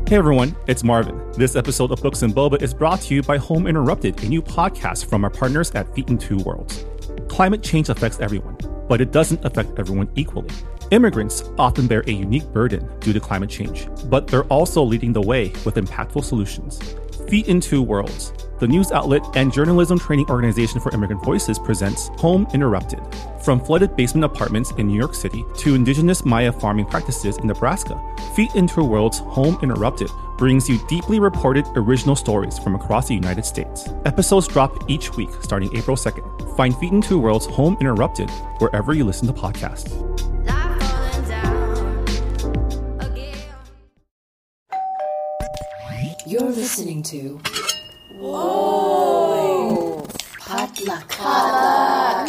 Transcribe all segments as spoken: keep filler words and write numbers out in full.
Hey everyone, it's Marvin. This episode of Books and Boba is brought to you by Home Interrupted, a new podcast from our partners at Feet in Two Worlds. Climate change affects everyone, but it doesn't affect everyone equally. Immigrants often bear a unique burden due to climate change, but they're also leading the way with impactful solutions. Feet in Two Worlds, the news outlet and journalism training organization for immigrant voices, presents Home Interrupted. From flooded basement apartments in New York City to indigenous Maya farming practices in Nebraska, Feet in Two Worlds Home Interrupted brings you deeply reported original stories from across the United States. Episodes drop each week starting April second. Find Feet in Two Worlds Home Interrupted wherever you listen to podcasts. You're listening to Whoa! Potluck. Potluck.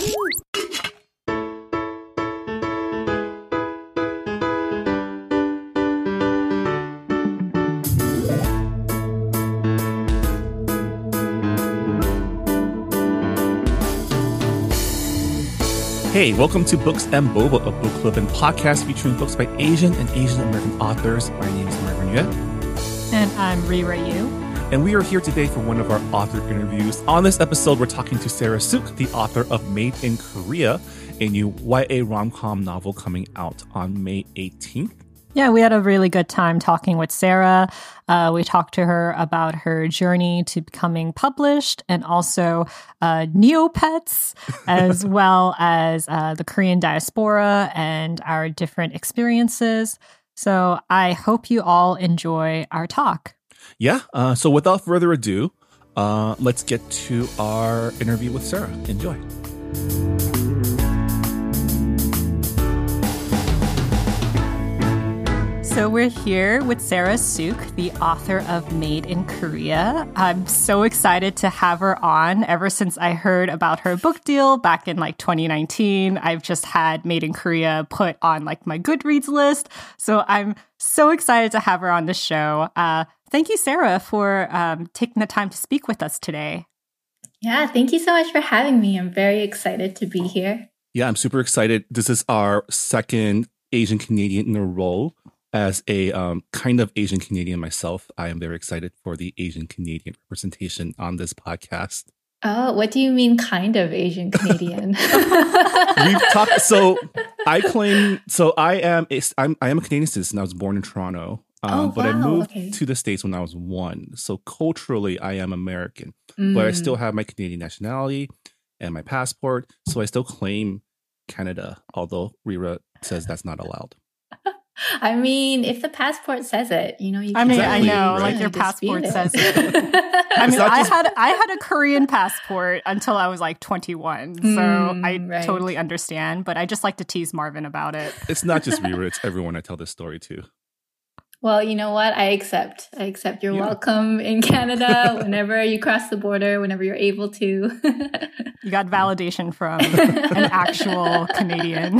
Hey, welcome to Books and Boba, a book club and podcast featuring books by Asian and Asian American authors. My name is Marvin Yue. And I'm Rira Yu. And we are here today for one of our author interviews. On this episode, we're talking to Sarah Suk, the author of Made in Korea, a new Y A rom-com novel coming out on May eighteenth. Yeah, we had a really good time talking with Sarah. Uh, we talked to her about her journey to becoming published and also uh, Neopets, as well as uh, the Korean diaspora and our different experiences. So I hope you all enjoy our talk. Yeah. Uh, so without further ado, uh, let's get to our interview with Sarah. Enjoy. So we're here with Sarah Suk, the author of Made in Korea. I'm so excited to have her on. Ever since I heard about her book deal back in like twenty nineteen, I've just had Made in Korea put on like my Goodreads list. So I'm so excited to have her on the show. Uh, thank you, Sarah, for um, taking the time to speak with us today. Yeah, thank you so much for having me. I'm very excited to be here. Yeah, I'm super excited. This is our second Asian Canadian in a row. As a um, kind of Asian Canadian myself, I am very excited for the Asian Canadian representation on this podcast. Oh, what do you mean kind of Asian Canadian? We've talked, so I claim, so I am, a, I'm, I am a Canadian citizen. I was born in Toronto, um, oh, but wow, I moved okay. to the States when I was one. So culturally, I am American, Mm. but I still have my Canadian nationality and my passport. So I still claim Canada, although Rira says that's not allowed. I mean, if the passport says it, you know, you I can mean, Exactly, I know, right? like your passport dispute says it. it. I mean, not I just- had I had a Korean passport until I was like twenty-one, so Mm, I right. totally understand. But I just like to tease Marvin about it. It's not just Rira, it's everyone I tell this story to. Well, you know what? I accept. I accept. You're Yeah. welcome in Canada whenever you cross the border, whenever you're able to. You got validation from an actual Canadian.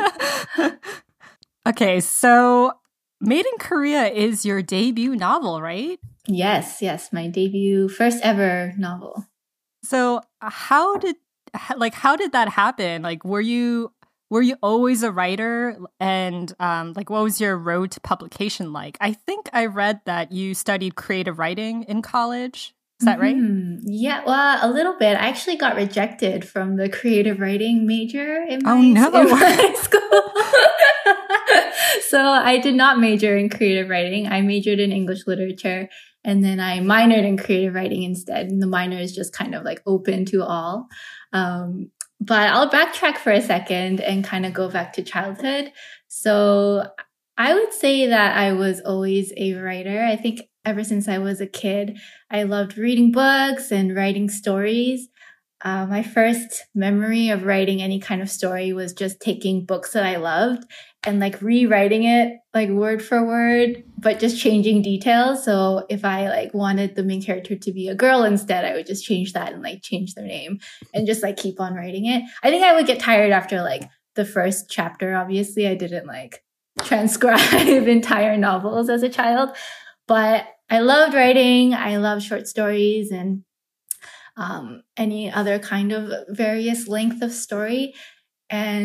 Okay, so Made in Korea is your debut novel, right? Yes, yes, my debut, first ever novel. So how did h- like how did that happen? Like were you were you always a writer, and um like what was your road to publication like? I think I read that you studied creative writing in college. Is that right? Mhm. Yeah, well, a little bit. I actually got rejected from the creative writing major in my, Oh, no. in my school. So I did not major in creative writing. I majored in English literature, and then I minored in creative writing instead. And the minor is just kind of like open to all. Um, but I'll backtrack for a second and kind of go back to childhood. So I would say that I was always a writer. I think ever since I was a kid, I loved reading books and writing stories. Uh, my first memory of writing any kind of story was just taking books that I loved and like rewriting it like word for word, but just changing details. So if I like wanted the main character to be a girl instead, I would just change that and like change their name and just like keep on writing it. I think I would get tired after like the first chapter. Obviously, I didn't like transcribe entire novels as a child, but I loved writing. I loved short stories and um, any other kind of various length of story. And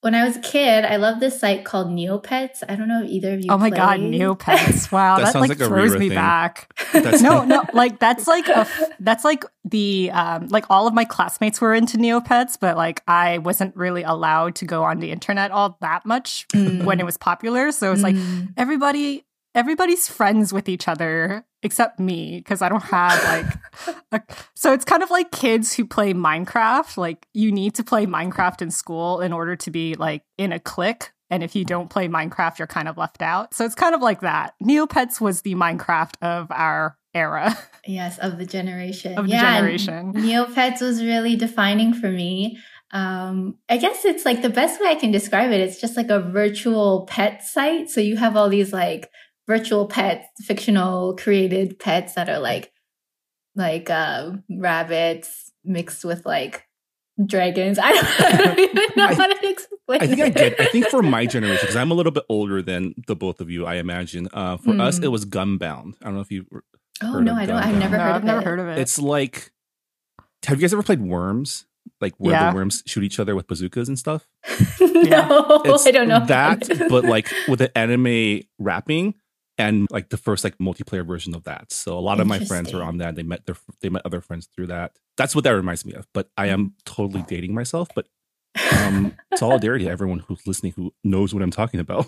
when I was a kid, I loved this site called Neopets. I don't know if either of you Oh my played. God, Neopets. Wow, That that, sounds like, like a throws Rira me thing. back. That's no, no, like that's like a f- that's like the um like all of my classmates were into Neopets, but like I wasn't really allowed to go on the internet all that much Mm. when it was popular. So it's like Mm. everybody everybody's friends with each other except me because I don't have like a, so it's kind of like kids who play Minecraft. Like you need to play Minecraft in school in order to be like in a clique. And if you don't play Minecraft, you're kind of left out. So it's kind of like that. Neopets was the Minecraft of our era. Yes, of the generation. Of the yeah, generation. Neopets was really defining for me. Um, I guess it's like the best way I can describe it. It's just like a virtual pet site. So you have all these like virtual pets, fictional created pets that are like like uh, rabbits mixed with like dragons. I don't, I don't even know I- how to explain. I think I it. get. I think for my generation, because I'm a little bit older than the both of you, I imagine. Uh, for Hmm. us, it was Gunbound. I don't know if you. Oh heard no, of I don't. I've Gunbound. never No, heard I've of never it. heard of it. It's like. Have you guys ever played Worms? Like where Yeah. the worms shoot each other with bazookas and stuff. no, It's I don't know that, but like with an anime wrapping and like the first like multiplayer version of that. So a lot of my friends were Interesting. on that. They met their they met other friends through that. That's what that reminds me of. But I am totally dating myself. But um, solidarity to everyone who's listening who knows what I'm talking about.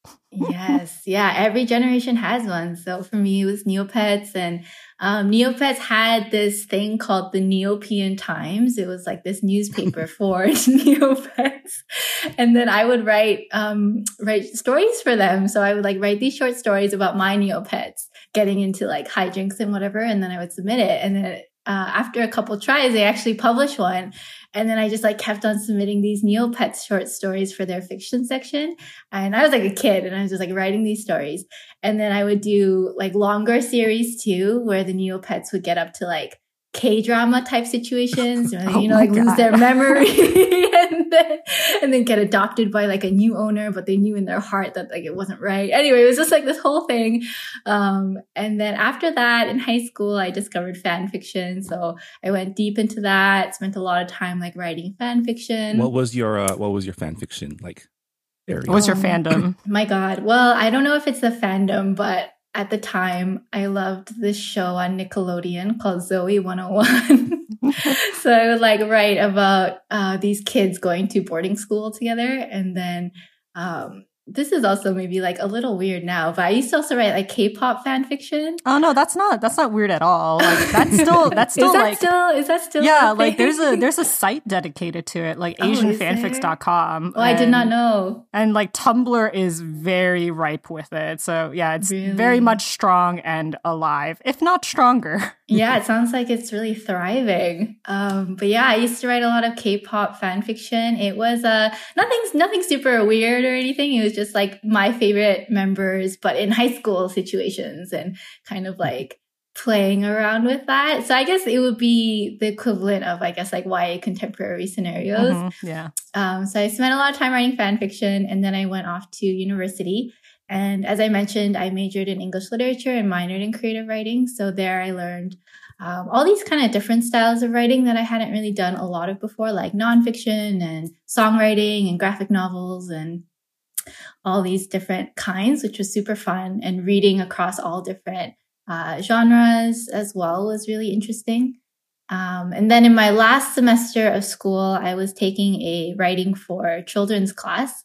Yes, yeah. Every generation has one. So for me, it was Neopets, and um, Neopets had this thing called the Neopian Times. It was like this newspaper for Neopets, and then I would write um, write stories for them. So I would like write these short stories about my Neopets getting into like hijinks and whatever, and then I would submit it. And then uh, after a couple tries, they actually published one. And then I just like kept on submitting these Neopets short stories for their fiction section. And I was like a kid and I was just like writing these stories. And then I would do like longer series too, where the Neopets would get up to like K-drama type situations, where they, Oh you know, my like lose God. their memory and then, and then get adopted by like a new owner, but they knew in their heart that like it wasn't right. Anyway, it was just like this whole thing. Um, and then after that in high school, I discovered fan fiction. So I went deep into that, spent a lot of time like writing fan fiction. What was your uh, what was your fan fiction like area? What was your Um, fandom? My God. Well, I don't know if it's the fandom, but at the time I loved this show on Nickelodeon called Zoe one oh one. So I would like write about uh, these kids going to boarding school together. And then um, this is also maybe like a little weird now, but I used to also write like K-pop fan fiction. Oh no, that's not that's not weird at all. Like that's still that's still is that like still is that still yeah, a like thing? there's a there's a site dedicated to it, like Oh, asian is fanfics dot com. Oh, I did not know. And like Tumblr is very ripe with it. So yeah, it's Really? very much strong and alive, if not stronger. Yeah, it sounds like it's really thriving. Um, but yeah, I used to write a lot of K-pop fan fiction. It was uh nothing nothing super weird or anything. It was just like my favorite members, but in high school situations and kind of like playing around with that. So I guess it would be the equivalent of I guess like Y A contemporary scenarios. Mhm, yeah. Um, so I spent a lot of time writing fan fiction, and then I went off to university. And as I mentioned, I majored in English literature and minored in creative writing. So there I learned um, all these kind of different styles of writing that I hadn't really done a lot of before, like nonfiction and songwriting and graphic novels and all these different kinds, which was super fun. And reading across all different uh, genres as well was really interesting. Um, and then in my last semester of school, I was taking a writing for children's class.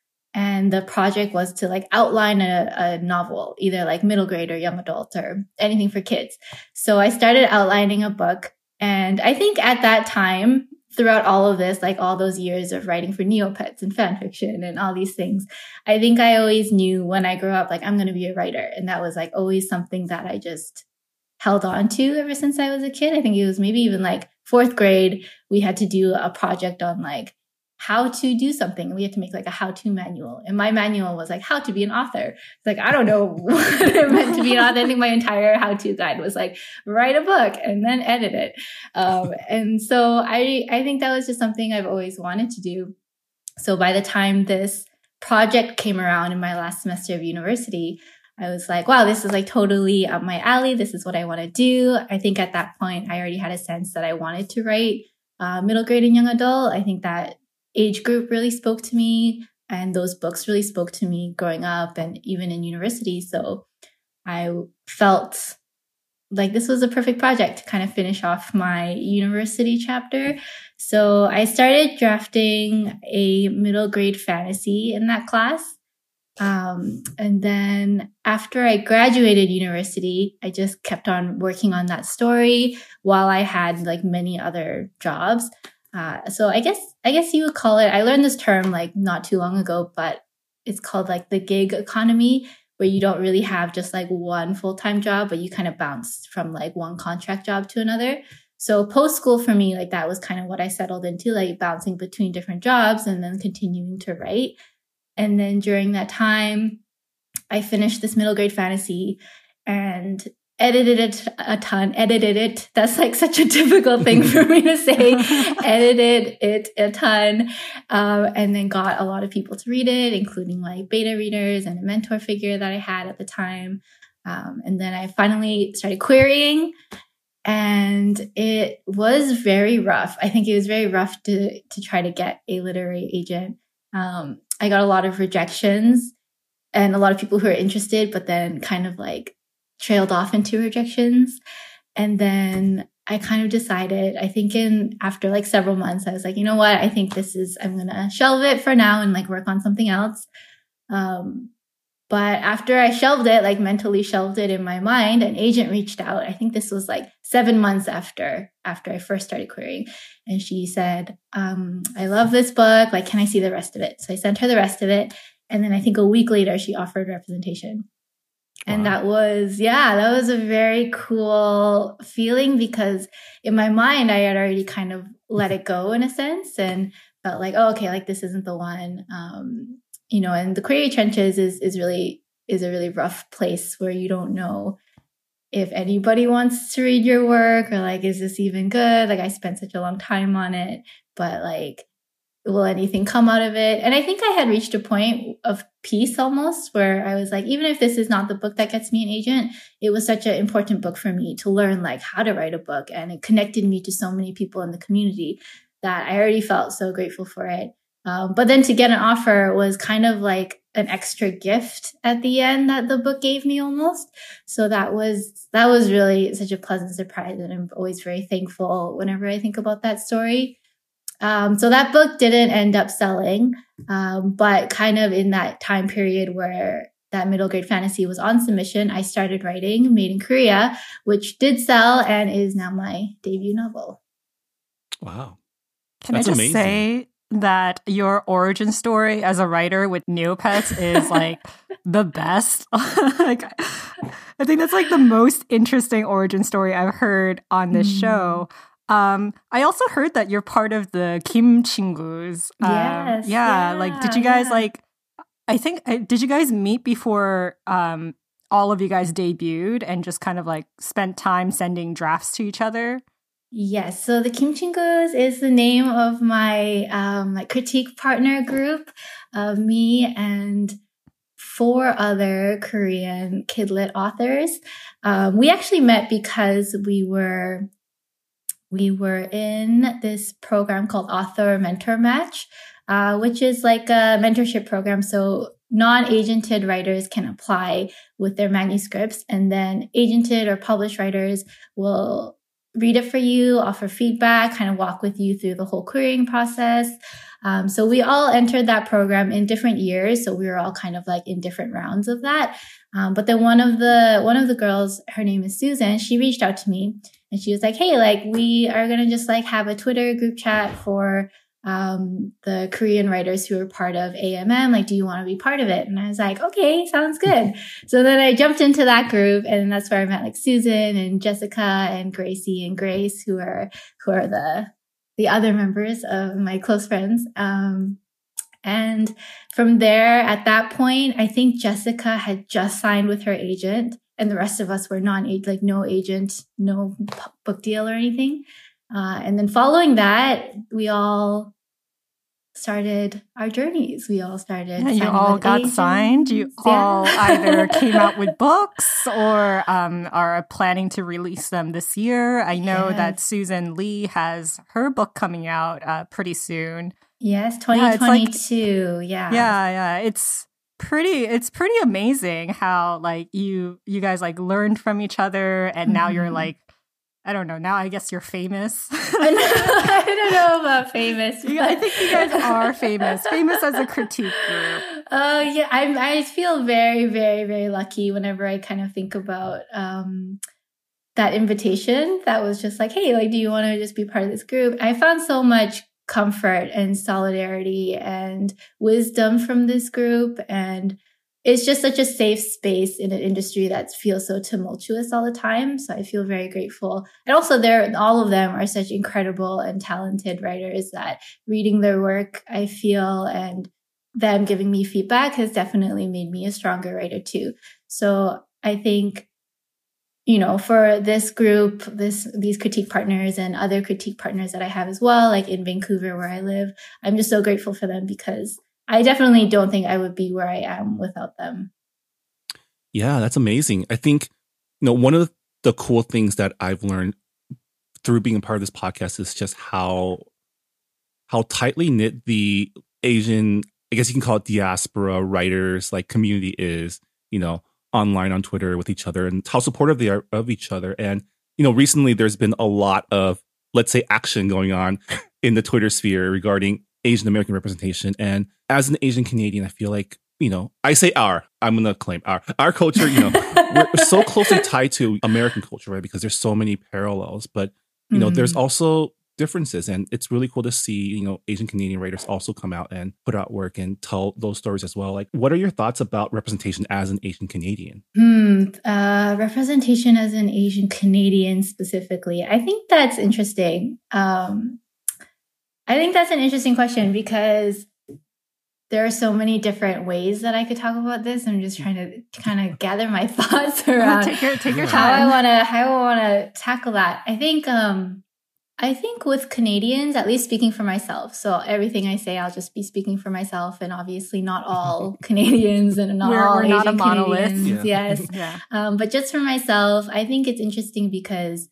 And the project was to like outline a, a novel, either like middle grade or young adult or anything for kids. So I started outlining a book. And I think at that time, throughout all of this, like all those years of writing for Neopets and fan fiction and all these things, I think I always knew when I grew up, like I'm going to be a writer. And that was like always something that I just held on to ever since I was a kid. I think it was maybe even like fourth grade, we had to do a project on like how to do something. We had to make like a how-to manual. And my manual was like how to be an author. It's like, I don't know what it meant to be an author. I think my entire how-to guide was like, write a book and then edit it. Um, and so I, I think that was just something I've always wanted to do. So by the time this project came around in my last semester of university, I was like, wow, this is like totally up my alley. This is what I want to do. I think at that point, I already had a sense that I wanted to write uh, middle grade and young adult. I think that age group really spoke to me, and those books really spoke to me growing up and even in university. So I felt like this was a perfect project to kind of finish off my university chapter. So I started drafting a middle grade fantasy in that class. Um, and then after I graduated university, I just kept on working on that story while I had like many other jobs. Uh, so I guess, I guess you would call it, I learned this term like not too long ago, but it's called like the gig economy, where you don't really have just like one full-time job, but you kind of bounce from like one contract job to another. So post-school for me, like that was kind of what I settled into, like bouncing between different jobs and then continuing to write. And then during that time, I finished this middle grade fantasy and edited it a ton, edited it. That's like such a difficult thing for me to say. Edited it a ton, um, and then got a lot of people to read it, including like beta readers and a mentor figure that I had at the time. Um, and then I finally started querying, and it was very rough. I think it was very rough to to try to get a literary agent. Um, I got a lot of rejections and a lot of people who are interested, but then kind of like trailed off into rejections. And then I kind of decided, I think in after like several months, I was like, you know what? I think this is, I'm going to shelve it for now and like work on something else. Um, but after I shelved it, like mentally shelved it in my mind, an agent reached out. I think this was like seven months after, after I first started querying. And she said, um, I love this book. Like, can I see the rest of it? So I sent her the rest of it. And then I think a week later, she offered representation. And wow. that was, yeah, that was a very cool feeling, because in my mind, I had already kind of let it go in a sense and felt like, oh, okay, like this isn't the one. Um, you know, and the query trenches is, is really, is a really rough place where you don't know if anybody wants to read your work, or like, is this even good? Like, I spent such a long time on it, but like, will anything come out of it? And I think I had reached a point of peace almost, where I was like, even if this is not the book that gets me an agent, it was such an important book for me to learn like how to write a book. And it connected me to so many people in the community that I already felt so grateful for it. Um, but then to get an offer was kind of like an extra gift at the end that the book gave me almost. So that was, that was really such a pleasant surprise. And I'm always very thankful whenever I think about that story. Um, so that book didn't end up selling, um, but kind of in that time period where that middle grade fantasy was on submission, I started writing Made in Korea, which did sell and is now my debut novel. Wow. Can That's I just amazing. say that your origin story as a writer with Neopets is like the best? Like, I think that's like the most interesting origin story I've heard on this mm. show. Um, I also heard that you're part of the Kim Chingus. Um, yes. Yeah, yeah. Like, did you guys yeah. like, I think, did you guys meet before um, all of you guys debuted and just kind of like spent time sending drafts to each other? Yes. So the Kim Chingus is the name of my, um, my critique partner group of me and four other Korean kidlit authors. Um, we actually met because we were We were in this program called Author Mentor Match, uh, which is like a mentorship program. So non-agented writers can apply with their manuscripts, and then agented or published writers will read it for you, offer feedback, kind of walk with you through the whole querying process. Um, so we all entered that program in different years. So we were all kind of like in different rounds of that. Um, but then one of the one of the girls, her name is Susan, she reached out to me. And she was like, hey, like, we are going to just like have a Twitter group chat for um, the Korean writers who are part of A M M. Like, do you want to be part of it? And I was like, okay, sounds good. So then I jumped into that group, and that's where I met like Susan and Jessica and Gracie and Grace, who are, who are the, the other members of my close friends. Um, and from there, at that point, I think Jessica had just signed with her agent. And the rest of us were non-agent, like no agent, no book deal or anything. Uh, and then following that, we all started our journeys. We all started. Yeah, you all got agents. signed. You yeah. all either came out with books or um, are planning to release them this year. I know yes. that Susan Lee has her book coming out uh, pretty soon. Yes, twenty twenty-two. Yeah, like, yeah, yeah. It's pretty. It's pretty amazing how like you you guys like learned from each other, and mm-hmm. now you're like, I don't know. Now I guess you're famous. I don't know about famous. But... I think you guys are famous. Famous as a critique group. Oh uh, yeah, I I feel very very very lucky whenever I kind of think about um, that invitation. That was just like, hey, like, do you want to just be part of this group? I found so much comfort and solidarity and wisdom from this group, and it's just such a safe space in an industry that feels so tumultuous all the time. So I feel very grateful. And also they're, all of them are such incredible and talented writers that reading their work, I feel, and them giving me feedback has definitely made me a stronger writer too. So I think, you know, for this group, this, these critique partners and other critique partners that I have as well, like in Vancouver where I live, I'm just so grateful for them because I definitely don't think I would be where I am without them. Yeah, that's amazing. I think, you know, one of the cool things that I've learned through being a part of this podcast is just how, how tightly knit the Asian, I guess you can call it diaspora writers, like community is, you know, online on Twitter with each other and how supportive they are of each other. And, you know, recently there's been a lot of, let's say, action going on in the Twitter sphere regarding Asian American representation. And as an Asian Canadian, I feel like, you know, I say our, I'm going to claim our, our culture, you know, we're so closely tied to American culture, right? Because there's so many parallels, but, you know, mm-hmm. there's also differences. And it's really cool to see, you know, Asian Canadian writers also come out and put out work and tell those stories as well. Like, what are your thoughts about representation as an Asian Canadian? Mm, uh, representation as an Asian Canadian specifically. I think that's interesting. Um, I think that's an interesting question because there are so many different ways that I could talk about this. I'm just trying to kind of gather my thoughts around take your, take your how time. I want to how I want to tackle that. I think um, I think with Canadians, at least speaking for myself. So everything I say, I'll just be speaking for myself, and obviously not all Canadians and not we're, all we're Asian not a monolith. Canadians. Yeah. Yes, yeah. Um, but just for myself, I think it's interesting because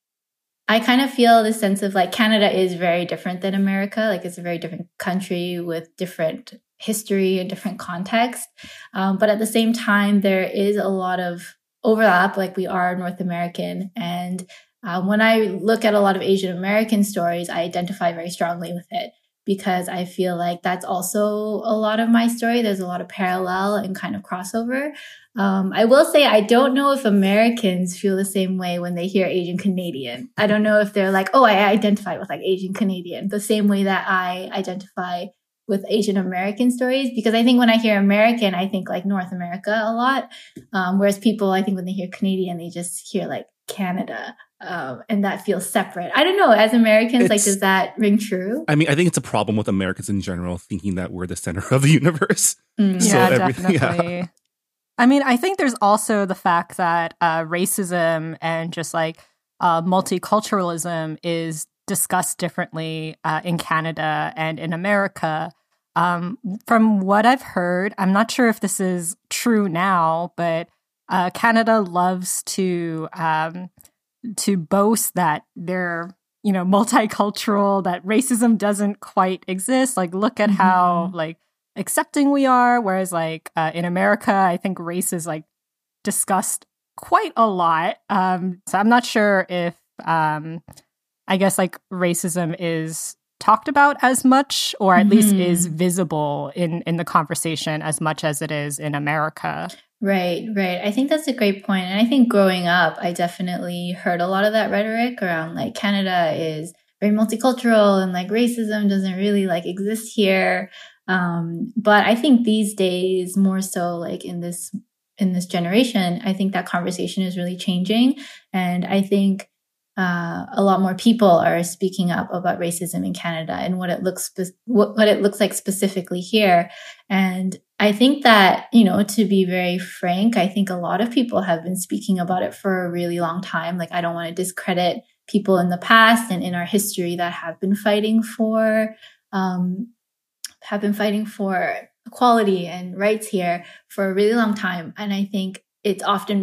I kind of feel the sense of like Canada is very different than America. Like it's a very different country with different history and different context. Um, but at the same time, there is a lot of overlap. Like we are North American. And uh, when I look at a lot of Asian American stories, I identify very strongly with it because I feel like that's also a lot of my story. There's a lot of parallel and kind of crossover. Um, I will say I don't know if Americans feel the same way when they hear Asian Canadian. I don't know if they're like, oh, I identify with like Asian Canadian, the same way that I identify with Asian American stories. Because I think when I hear American, I think like North America a lot. Um, whereas people, I think when they hear Canadian, they just hear like Canada. Um, and that feels separate. I don't know. As Americans, it's, like, does that ring true? I mean, I think it's a problem with Americans in general, thinking that we're the center of the universe. Mm. So yeah, definitely. Yeah. I mean, I think there's also the fact that uh, racism and just like uh, multiculturalism is discussed differently uh, in Canada and in America. Um, from what I've heard, I'm not sure if this is true now, but uh, Canada loves to um, to boast that they're, you know, multicultural, that racism doesn't quite exist. Like, look at mm-hmm. how like accepting we are, whereas like uh, in America, I think race is like discussed quite a lot. Um, so I'm not sure if um, I guess like racism is talked about as much, or at mm-hmm. least is visible in in the conversation as much as it is in America. Right, right. I think that's a great point. And I think growing up, I definitely heard a lot of that rhetoric around like Canada is very multicultural and like racism doesn't really like exist here. Um, but I think these days, more so like in this in this generation, I think that conversation is really changing. And I think uh, a lot more people are speaking up about racism in Canada and what it looks spe- what, what it looks like specifically here. And I think that, you know, to be very frank, I think a lot of people have been speaking about it for a really long time. Like, I don't want to discredit people in the past and in our history that have been fighting for, um, have been fighting for equality and rights here for a really long time. And I think it's often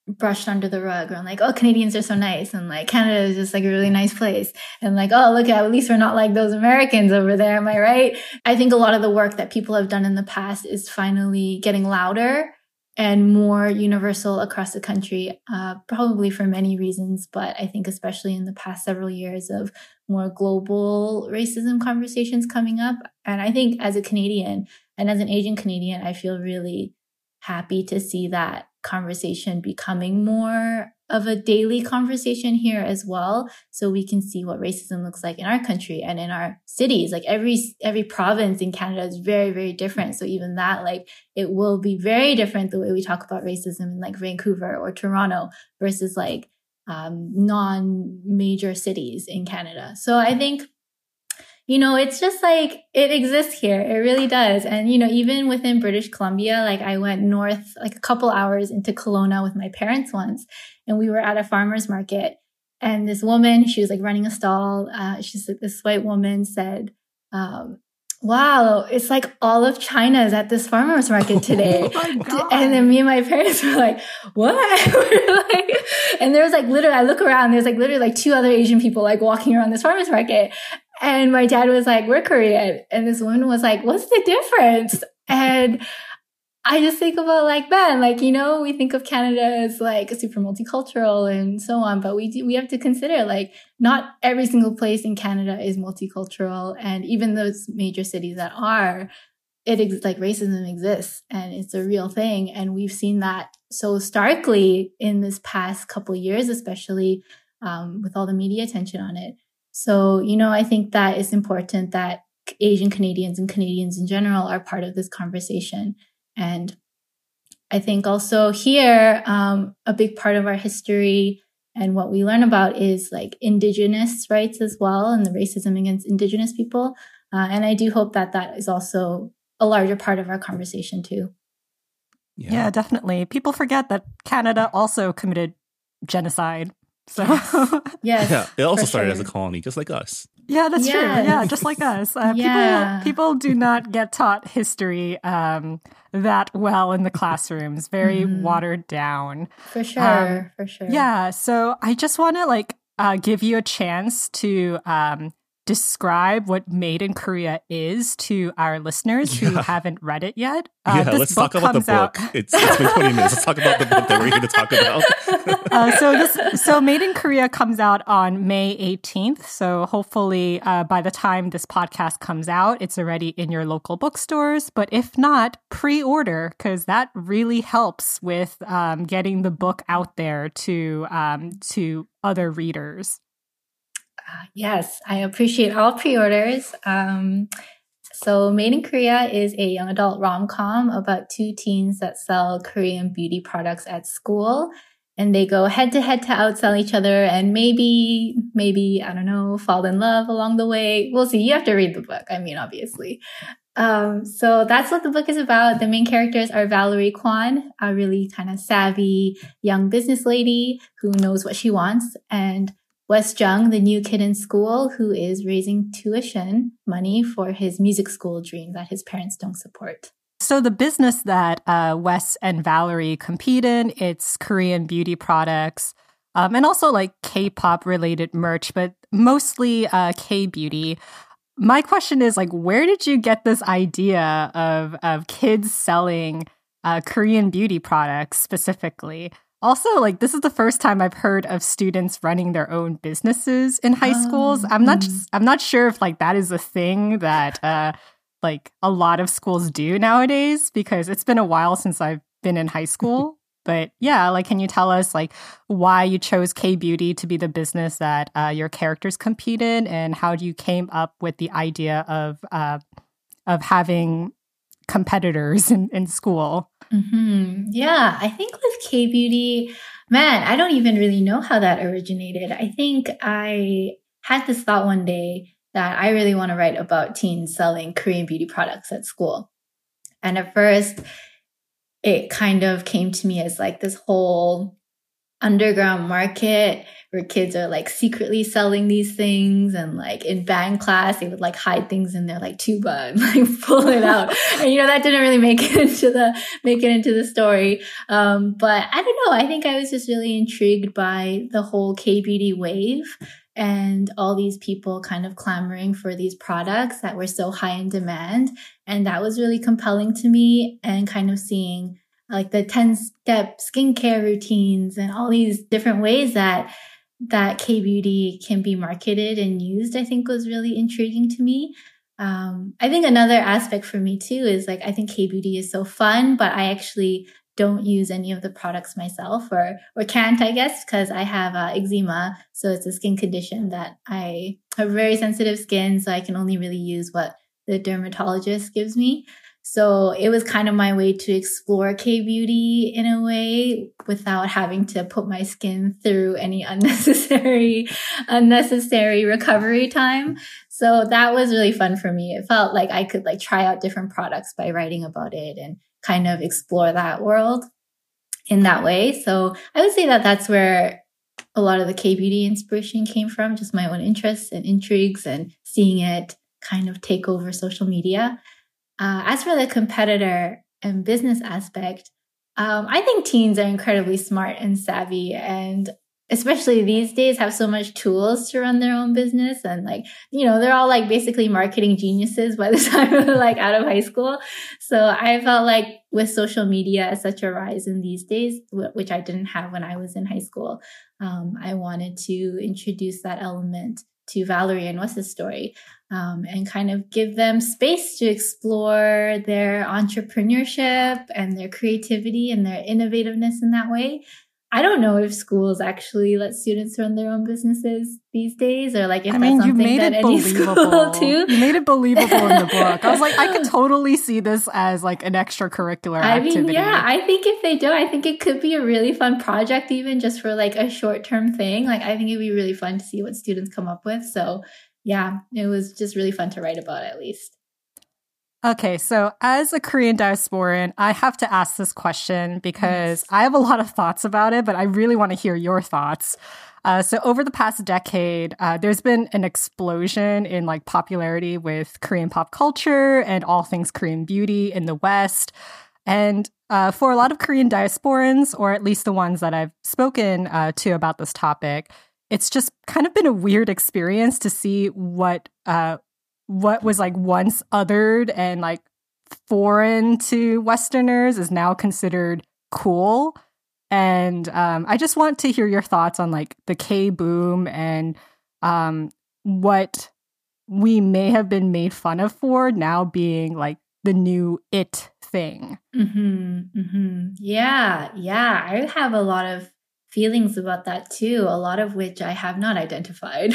brushed under the rug. Or like, oh, Canadians are so nice. And like, Canada is just like a really nice place. And like, oh, look, at least we're not like those Americans over there. Am I right? I think a lot of the work that people have done in the past is finally getting louder and more universal across the country, uh, probably for many reasons. But I think especially in the past several years of more global racism conversations coming up. And I think as a Canadian and as an Asian Canadian, I feel really happy to see that conversation becoming more of a daily conversation here as well, so we can see what racism looks like in our country and in our cities. Like every every province in Canada is very, very different. So even that, like, it will be very different the way we talk about racism in like Vancouver or Toronto versus like um, non-major cities in Canada. So I think, you know, it's just like, it exists here. It really does. And, you know, even within British Columbia, like I went north like a couple hours into Kelowna with my parents once, and we were at a farmer's market, and this woman, she was like running a stall. Uh, she's like, this white woman said, um, wow, it's like all of China is at this farmer's market today. Oh my God. And then me and my parents were like, what? We're like, and there was like literally, I look around, there's like literally like two other Asian people like walking around this farmer's market. And my dad was like, we're Korean. And this woman was like, what's the difference? And I just think about like, man, like, you know, we think of Canada as like super multicultural and so on, but we do, we have to consider like not every single place in Canada is multicultural. And even those major cities that are, it ex- like racism exists and it's a real thing. And we've seen that so starkly in this past couple years, especially um, with all the media attention on it. So, you know, I think that it's important that Asian Canadians and Canadians in general are part of this conversation. And I think also here, um, a big part of our history and what we learn about is like Indigenous rights as well, and the racism against Indigenous people. Uh, and I do hope that that is also a larger part of our conversation too. Yeah. yeah, definitely. People forget that Canada also committed genocide. So yes, yeah, it also started sure. as a colony, just like us. Yeah, that's yes. true. Yeah, just like us. Uh, yeah. People people do not get taught history um, that well in the classrooms. Very mm-hmm. watered down. For sure. Um, for sure. Yeah. So I just want to like uh, give you a chance to um, describe what Made in Korea is to our listeners yeah. who haven't read it yet. Uh, yeah, let's talk about the book. It's, it's been twenty minutes. Let's talk about the book that we're here to talk about. uh, so this, so Made in Korea comes out on May eighteenth. So hopefully uh, by the time this podcast comes out, it's already in your local bookstores. But if not, pre-order, because that really helps with um, getting the book out there to um, to other readers. Uh, yes, I appreciate all pre-orders. Um, so Made in Korea is a young adult rom-com about two teens that sell Korean beauty products at school. And they go head to head to outsell each other and maybe, maybe, I don't know, fall in love along the way. We'll see. You have to read the book. I mean, obviously. Um, so that's what the book is about. The main characters are Valerie Kwan, a really kind of savvy young business lady who knows what she wants, and Wes Jung, the new kid in school who is raising tuition money for his music school dream that his parents don't support. So the business that uh, Wes and Valerie compete in, it's Korean beauty products um, and also like K-pop related merch, but mostly uh, K-beauty. My question is like, where did you get this idea of, of kids selling uh, Korean beauty products specifically? Also, like, this is the first time I've heard of students running their own businesses in high oh, schools. I'm not, just, I'm not sure if like that is a thing that uh, like a lot of schools do nowadays, because it's been a while since I've been in high school. But yeah, like, can you tell us like why you chose K-beauty to be the business that uh, your characters compete in, and how you came up with the idea of uh, of having competitors in, in school? Mm-hmm. Yeah, I think with K-beauty, man, I don't even really know how that originated. I think I had this thought one day that I really want to write about teens selling Korean beauty products at school. And at first, it kind of came to me as like this whole underground market where kids are like secretly selling these things, and like in band class they would like hide things in their like tuba and like pull it out. And you know, that didn't really make it into the make it into the story. Um, but I don't know. I think I was just really intrigued by the whole K-beauty wave and all these people kind of clamoring for these products that were so high in demand. And that was really compelling to me, and kind of seeing like the ten-step skincare routines and all these different ways that that K-beauty can be marketed and used, I think was really intriguing to me. Um, I think another aspect for me too is like, I think K-beauty is so fun, but I actually don't use any of the products myself, or or can't, I guess, because I have uh, eczema. So it's a skin condition that I have very sensitive skin, so I can only really use what the dermatologist gives me. So it was kind of my way to explore K-beauty in a way without having to put my skin through any unnecessary, unnecessary recovery time. So that was really fun for me. It felt like I could like try out different products by writing about it and kind of explore that world in that way. So I would say that that's where a lot of the K-beauty inspiration came from, just my own interests and intrigues and seeing it kind of take over social media. Uh, as for the competitor and business aspect, um, I think teens are incredibly smart and savvy, and especially these days have so much tools to run their own business. And like, you know, they're all like basically marketing geniuses by the time they're like out of high school. So I felt like with social media as such a rise in these days, which I didn't have when I was in high school, um, I wanted to introduce that element to Valerie and Wes's story, um, and kind of give them space to explore their entrepreneurship and their creativity and their innovativeness in that way. I don't know if schools actually let students run their own businesses these days, or like if I that's mean, something you made that it any believable. school too. You made it believable in the book. I was like, I could totally see this as like an extracurricular I activity. mean, yeah, I think if they do, I think it could be a really fun project, even just for like a short-term thing. Like, I think it'd be really fun to see what students come up with. So yeah, it was just really fun to write about, at least. Okay, so as a Korean diasporan, I have to ask this question because yes. I have a lot of thoughts about it, but I really want to hear your thoughts. Uh, so over the past decade, uh, there's been an explosion in like popularity with Korean pop culture and all things Korean beauty in the West. And uh, for a lot of Korean diasporans, or at least the ones that I've spoken uh, to about this topic, it's just kind of been a weird experience to see what uh, what was like once othered and like foreign to Westerners is now considered cool. And um, I just want to hear your thoughts on like the K boom and um, what we may have been made fun of for now being like the new it thing. Mm-hmm, mm-hmm. Yeah, yeah. I have a lot of feelings about that too, a lot of which I have not identified.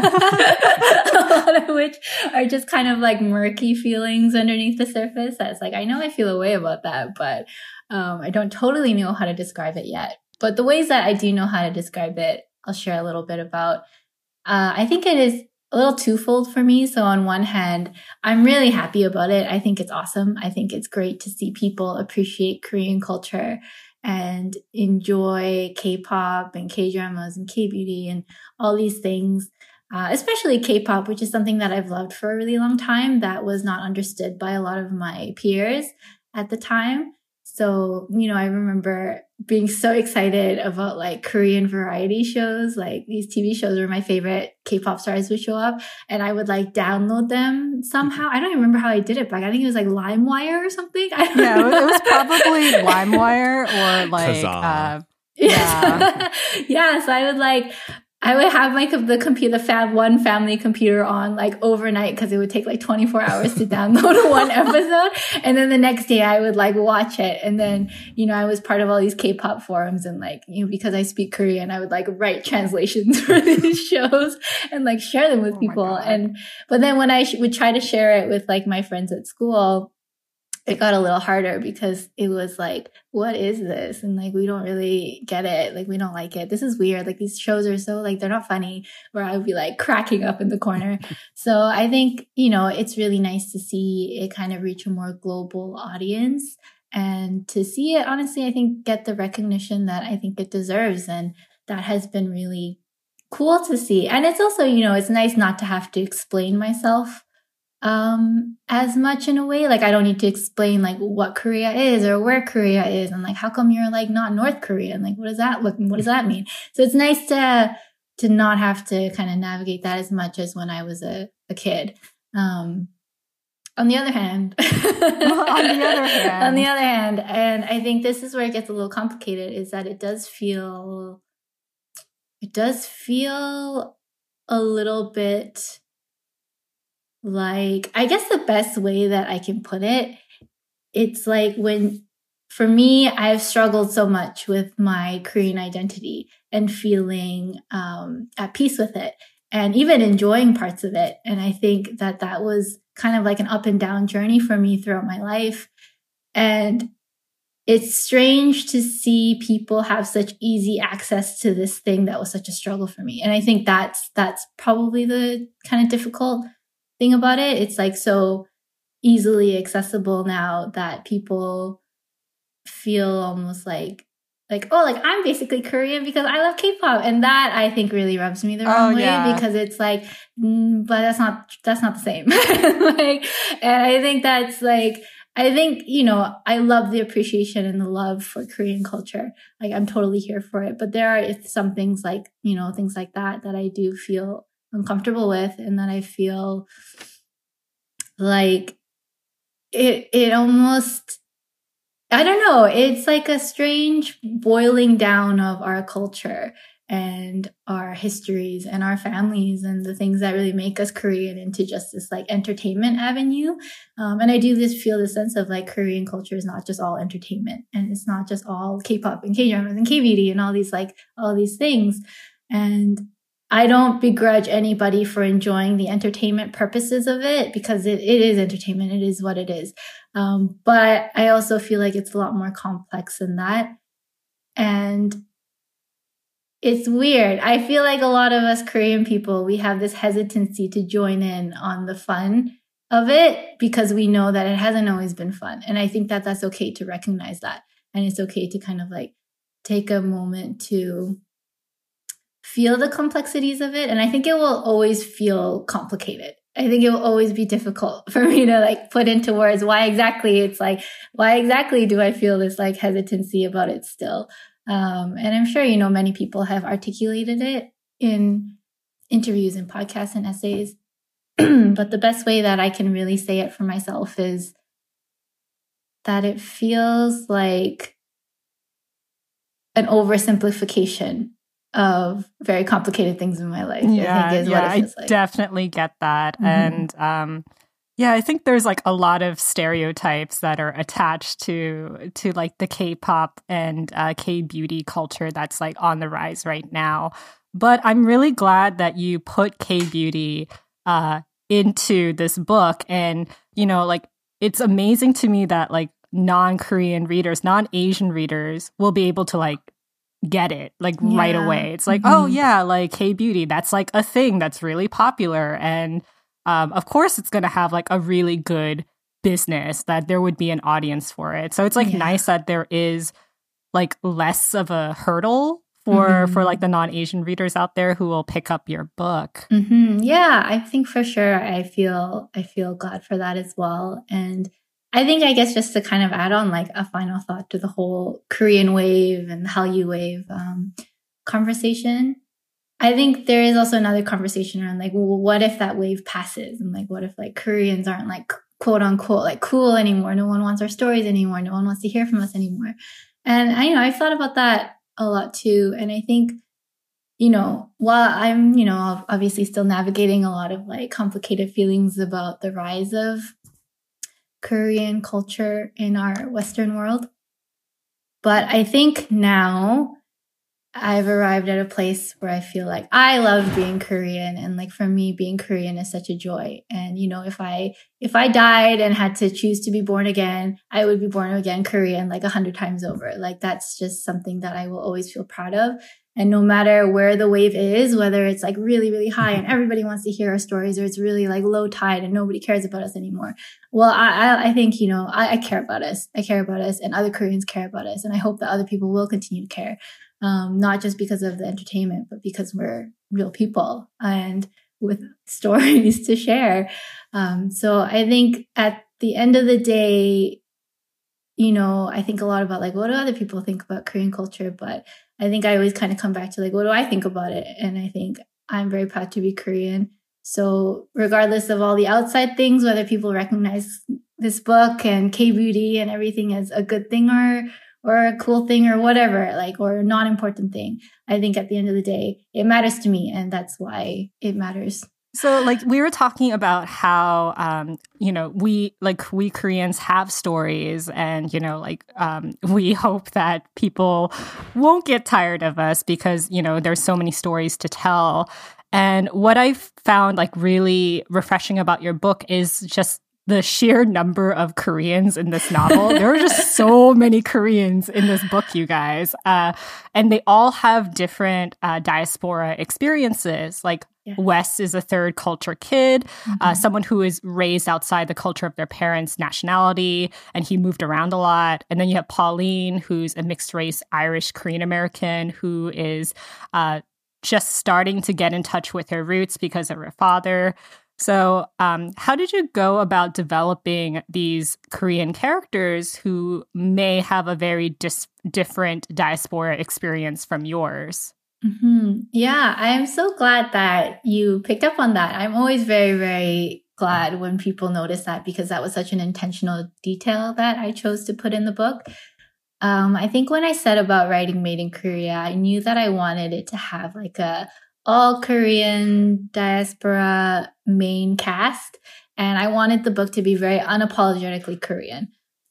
A lot of which are just kind of like murky feelings underneath the surface. That's like, I know I feel a way about that, but um, I don't totally know how to describe it yet. But the ways that I do know how to describe it, I'll share a little bit about. Uh, I think it is a little twofold for me. So on one hand, I'm really happy about it. I think it's awesome. I think it's great to see people appreciate Korean culture and enjoy K-pop and K-dramas and K-beauty and all these things, uh, especially K-pop, which is something that I've loved for a really long time that was not understood by a lot of my peers at the time. So, you know, I remember being so excited about like Korean variety shows, like these T V shows where my favorite K-pop stars would show up, and I would like download them somehow. I don't even remember how I did it, but I think it was like LimeWire or something. I don't yeah, know. It was probably LimeWire or like, uh, yeah. Yeah, so I would like, I would have my the computer, the Fab One family computer on like overnight because it would take like twenty-four hours to download one episode. And then the next day I would like watch it. And then, you know, I was part of all these K-pop forums, and like, you know, because I speak Korean, I would like write translations for these shows and like share them with oh people. And, but then when I sh- would try to share it with like my friends at school, it got a little harder because it was like, what is this? And like, we don't really get it. Like, we don't like it. This is weird. Like, these shows are so like, they're not funny, where I would be like cracking up in the corner. So I think, you know, it's really nice to see it kind of reach a more global audience. and to see it, honestly, I think get the recognition that I think it deserves. And that has been really cool to see. And it's also, you know, it's nice not to have to explain myself um as much in a way. Like I don't need to explain like what Korea is or where Korea is and like how come you're like not North Korean, like what does that look what does that mean? So it's nice to to not have to kind of navigate that as much as when I was a, a kid. Um on the other hand on the other hand on the other hand, and I think this is where it gets a little complicated, is that it does feel it does feel a little bit like, I guess the best way that I can put it, it's like when, for me, I've struggled so much with my Korean identity and feeling um, at peace with it and even enjoying parts of it. And I think that that was kind of like an up and down journey for me throughout my life. And it's strange to see people have such easy access to this thing that was such a struggle for me. And I think that's that's probably the kind of difficult thing about it. It's like so easily accessible now that people feel almost like like oh like I'm basically Korean because I love K-pop, and that I think really rubs me the wrong oh, way yeah. because it's like mm, but that's not that's not the same. Like, and I think that's like I think, you know, I love the appreciation and the love for Korean culture. Like I'm totally here for it, but there are some things like, you know, things like that that I do feel uncomfortable with, and that I feel like it it almost, I don't know, it's like a strange boiling down of our culture and our histories and our families and the things that really make us Korean into just this like entertainment avenue. Um, and I do this feel the sense of like Korean culture is not just all entertainment, and it's not just all K-pop and K-dramas and K-beauty and all these like all these things. And I don't begrudge anybody for enjoying the entertainment purposes of it, because it, it is entertainment. It is what it is. Um, but I also feel like it's a lot more complex than that. And it's weird. I feel like a lot of us Korean people, we have this hesitancy to join in on the fun of it because we know that it hasn't always been fun. And I think that that's okay to recognize that. And it's okay to kind of like take a moment to feel the complexities of it. And I think it will always feel complicated. I think it will always be difficult for me to like put into words why exactly it's like, why exactly do I feel this like hesitancy about it still? Um, and I'm sure, you know, many people have articulated it in interviews and podcasts and essays. But the best way that I can really say it for myself is that it feels like an oversimplification of very complicated things in my life. Yeah, I think is yeah, what it feels I like. definitely get that. Mm-hmm. And um, yeah, I think there's like a lot of stereotypes that are attached to to like the K-pop and uh, K-beauty culture that's like on the rise right now. But I'm really glad that you put K-beauty uh, into this book. And, you know, like it's amazing to me that like non-Korean readers, non-Asian readers will be able to like get it like yeah. right away. It's like, mm-hmm. oh yeah, like K-beauty, that's like a thing that's really popular. And um, of course it's going to have like a really good business, that there would be an audience for it. So it's like yeah. nice that there is like less of a hurdle for, mm-hmm. for like the non-Asian readers out there who will pick up your book. Mm-hmm. Yeah, I think for sure. I feel, I feel glad for that as well. And I think, I guess, just to kind of add on like a final thought to the whole Korean wave and the Hallyu wave um, conversation, I think there is also another conversation around like, well, what if that wave passes? And like, what if like Koreans aren't like quote unquote like cool anymore? No one wants our stories anymore. No one wants to hear from us anymore. And I, you know, I've thought about that a lot too. And I think, you know, while I'm, you know, obviously still navigating a lot of like complicated feelings about the rise of Korean culture in our Western world. But I think now I've arrived at a place where I feel like I love being Korean. And like for me, being Korean is such a joy. And, you know, if I, if I died and had to choose to be born again, I would be born again Korean like a hundred times over. Like that's just something that I will always feel proud of. And no matter where the wave is, whether it's like really, really high and everybody wants to hear our stories, or it's really like low tide and nobody cares about us anymore. Well, I, I, I think, you know, I, I care about us. I care about us and other Koreans care about us. And I hope that other people will continue to care. Um, not just because of the entertainment, but because we're real people and with stories to share. Um, so I think at the end of the day, you know, I think a lot about like, what do other people think about Korean culture? But I think I always kind of come back to like, what do I think about it? And I think I'm very proud to be Korean. So regardless of all the outside things, whether people recognize this book and K-beauty and everything as a good thing or or a cool thing or whatever, like, or a non-important thing, I think at the end of the day, it matters to me. And that's why it matters. So like we were talking about how, um, you know, we like we Koreans have stories and, you know, like um, we hope that people won't get tired of us because, you know, there's so many stories to tell. And what I've found like really refreshing about your book is just the sheer number of Koreans in this novel. There are just so many Koreans in this book, you guys. Uh, and they all have different uh, diaspora experiences. Like yeah. Wes is a third culture kid, mm-hmm. uh, someone who is raised outside the culture of their parents' nationality, and he moved around a lot. And then you have Pauline, who's a mixed race Irish Korean American who is uh, just starting to get in touch with her roots because of her father. So um, how did you go about developing these Korean characters who may have a very dis- different diaspora experience from yours? Mm-hmm. Yeah, I am so glad that you picked up on that. I'm always very, very glad when people notice that because that was such an intentional detail that I chose to put in the book. Um, I think when I said about writing Made in Korea, I knew that I wanted it to have like a all Korean diaspora main cast. And I wanted the book to be very unapologetically Korean.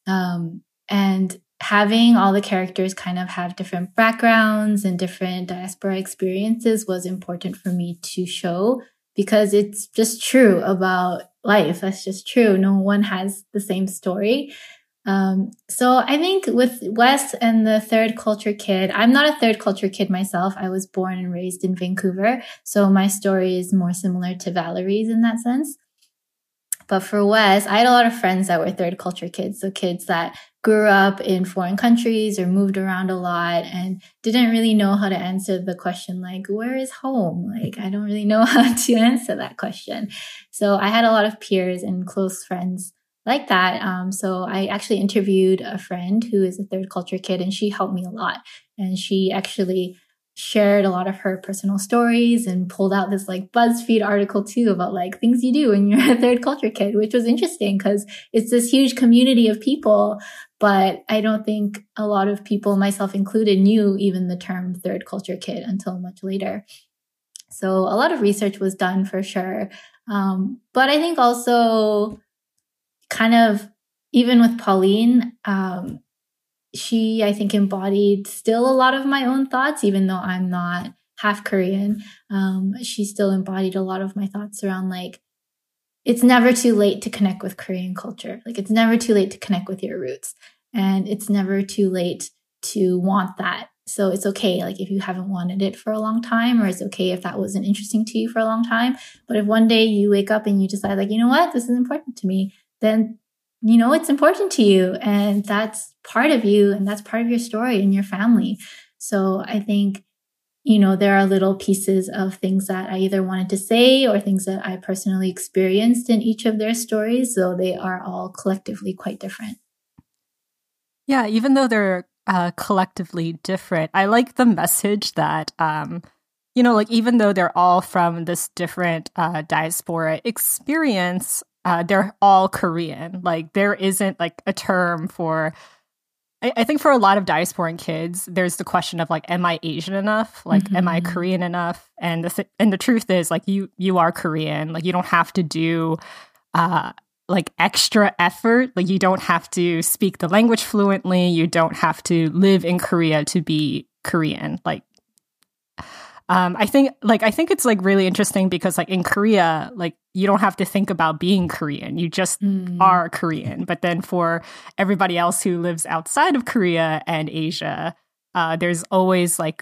Um, and having all the characters kind of have different backgrounds and different diaspora experiences was important for me to show because it's just true about life. That's just true. No one has the same story. Um, so I think with Wes and the third culture kid, I'm not a third culture kid myself. I was born and raised in Vancouver. So my story is more similar to Valerie's in that sense. But for Wes, I had a lot of friends that were third culture kids. So kids that grew up in foreign countries or moved around a lot and didn't really know how to answer the question, like, where is home? Like, I don't really know how to answer that question. So I had a lot of peers and close friends like that. Um, so I actually interviewed a friend who is a third culture kid and she helped me a lot. And she actually shared a lot of her personal stories and pulled out this like BuzzFeed article too about like things you do when you're a third culture kid, which was interesting because it's this huge community of people. But I don't think a lot of people, myself included, knew even the term third culture kid until much later. So a lot of research was done for sure. Um, but I think also kind of, even with Pauline, um, she, I think, embodied still a lot of my own thoughts, even though I'm not half Korean. Um, she still embodied a lot of my thoughts around, like, it's never too late to connect with Korean culture. Like, it's never too late to connect with your roots. And it's never too late to want that. So it's okay, like, if you haven't wanted it for a long time, or it's okay if that wasn't interesting to you for a long time. But if one day you wake up and you decide, like, you know what, this is important to me, then, you know, it's important to you and that's part of you and that's part of your story and your family. So I think, you know, there are little pieces of things that I either wanted to say or things that I personally experienced in each of their stories. So they are all collectively quite different. Yeah, even though they're uh, collectively different, I like the message that, um, you know, like even though they're all from this different uh, diaspora experience, Uh, they're all Korean. Like there isn't like a term for, I, I think for a lot of diasporan kids, there's the question of like, am I Asian enough? Like, mm-hmm. am I Korean enough? And the th- and the truth is like, you, you are Korean. Like you don't have to do uh, like extra effort. Like you don't have to speak the language fluently. You don't have to live in Korea to be Korean. Like Um, I think like I think it's like really interesting because like in Korea, like you don't have to think about being Korean. You just mm. are Korean. But then for everybody else who lives outside of Korea and Asia, uh, there's always like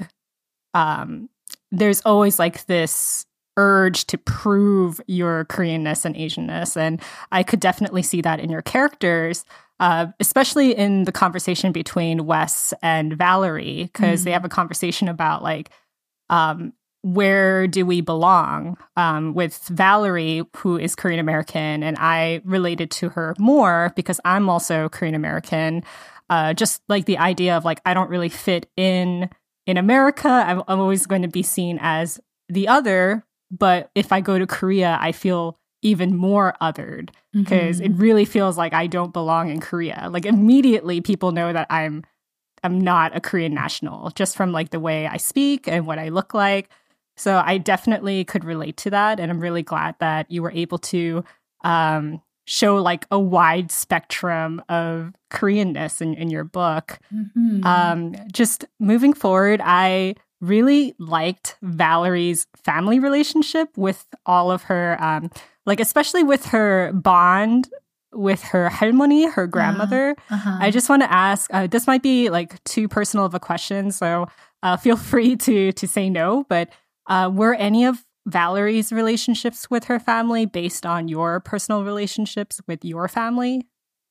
um, there's always like this urge to prove your Koreanness and Asianness. And I could definitely see that in your characters, uh, especially in the conversation between Wes and Valerie, because mm. they have a conversation about like, Um, where do we belong? Um, with Valerie, who is Korean American, and I related to her more because I'm also Korean American. Uh, just like the idea of like I don't really fit in in America. I'm, I'm always going to be seen as the other. But if I go to Korea, I feel even more othered because mm-hmm. it really feels like I don't belong in Korea. Like immediately, people know that I'm. I'm not a Korean national just from like the way I speak and what I look like. So I definitely could relate to that. And I'm really glad that you were able to um, show like a wide spectrum of Koreanness in, in your book. Mm-hmm. Um, just moving forward, I really liked Valerie's family relationship with all of her, um, like especially with her bond with her 할머니, her grandmother. Uh, uh-huh. I just want to ask, uh, this might be like too personal of a question, so uh, feel free to to say no, but uh, were any of Valerie's relationships with her family based on your personal relationships with your family?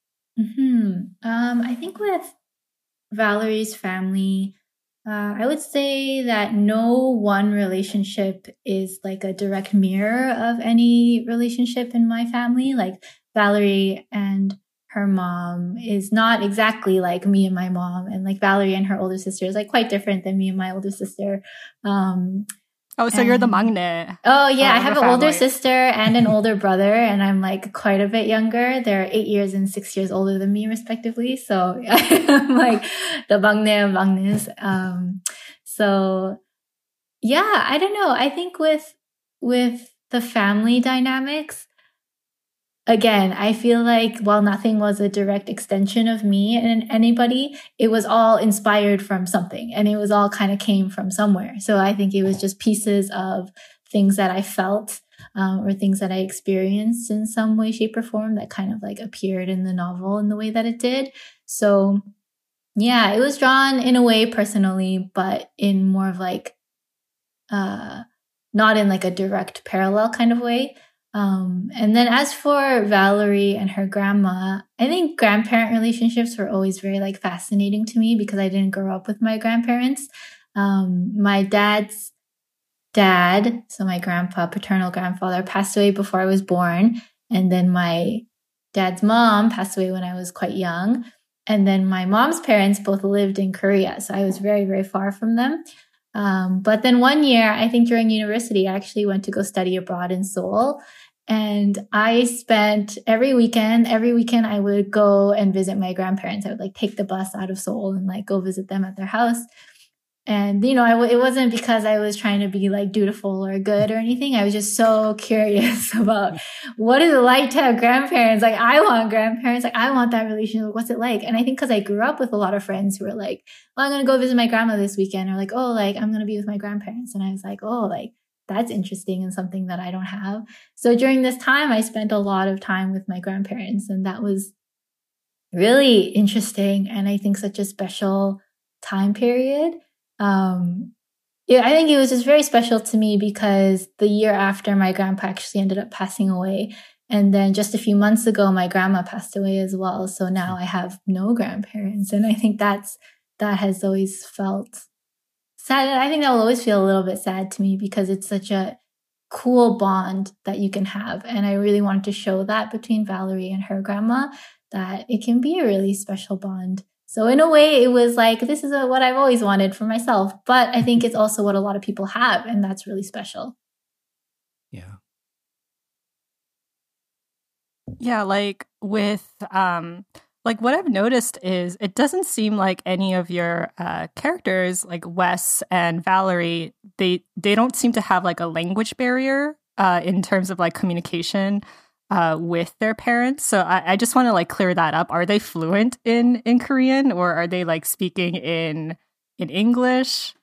Mm-hmm. Um, I think with Valerie's family, uh, I would say that no one relationship is like a direct mirror of any relationship in my family. Like Valerie and her mom is not exactly like me and my mom. And like Valerie and her older sister is like quite different than me and my older sister. Um, oh, so and, you're the maknae. Oh, yeah. I have an family. older sister and an older brother, and I'm like quite a bit younger. They're eight years and six years older than me, respectively. So I'm like the maknae of maknaes. Um, so yeah, I don't know. I think with with the family dynamics, again, I feel like while nothing was a direct extension of me and anybody, it was all inspired from something, and it was all kind of came from somewhere. So I think it was just pieces of things that I felt um, or things that I experienced in some way, shape, or form that kind of like appeared in the novel in the way that it did. So yeah, it was drawn in a way personally, but in more of like, uh, not in like a direct parallel kind of way. Um, and then as for Valerie and her grandma, I think grandparent relationships were always very like fascinating to me because I didn't grow up with my grandparents. Um, my dad's dad, so my grandpa, paternal grandfather, passed away before I was born. And then my dad's mom passed away when I was quite young. And then my mom's parents both lived in Korea. So I was very, very far from them. Um, but then one year, I think during university, I actually went to go study abroad in Seoul. And I spent every weekend, every weekend I would go and visit my grandparents. I would like take the bus out of Seoul and like go visit them at their house. And, you know, I w- it wasn't because I was trying to be like dutiful or good or anything. I was just so curious about what is it like to have grandparents? Like, I want grandparents. Like, I want that relationship. What's it like? And I think because I grew up with a lot of friends who were like, well, I'm going to go visit my grandma this weekend, or like, oh, like, I'm going to be with my grandparents. And I was like, oh, like, that's interesting and something that I don't have. So during this time, I spent a lot of time with my grandparents, and that was really interesting. And I think such a special time period. Um, yeah, I think it was just very special to me because the year after my grandpa actually ended up passing away. And then just a few months ago, my grandma passed away as well. So now I have no grandparents. And I think that's, that has always felt sad. I think that will always feel a little bit sad to me because it's such a cool bond that you can have. And I really wanted to show that between Valerie and her grandma, that it can be a really special bond. So in a way, it was like, this is a, what I've always wanted for myself. But I think it's also what a lot of people have. And that's really special. Yeah. Yeah, like with, um, like what I've noticed is it doesn't seem like any of your uh, characters, like Wes and Valerie, they, they don't seem to have like a language barrier uh, in terms of like communication uh, with their parents. So I, I just want to like clear that up. Are they fluent in, in Korean, or are they like speaking in in English?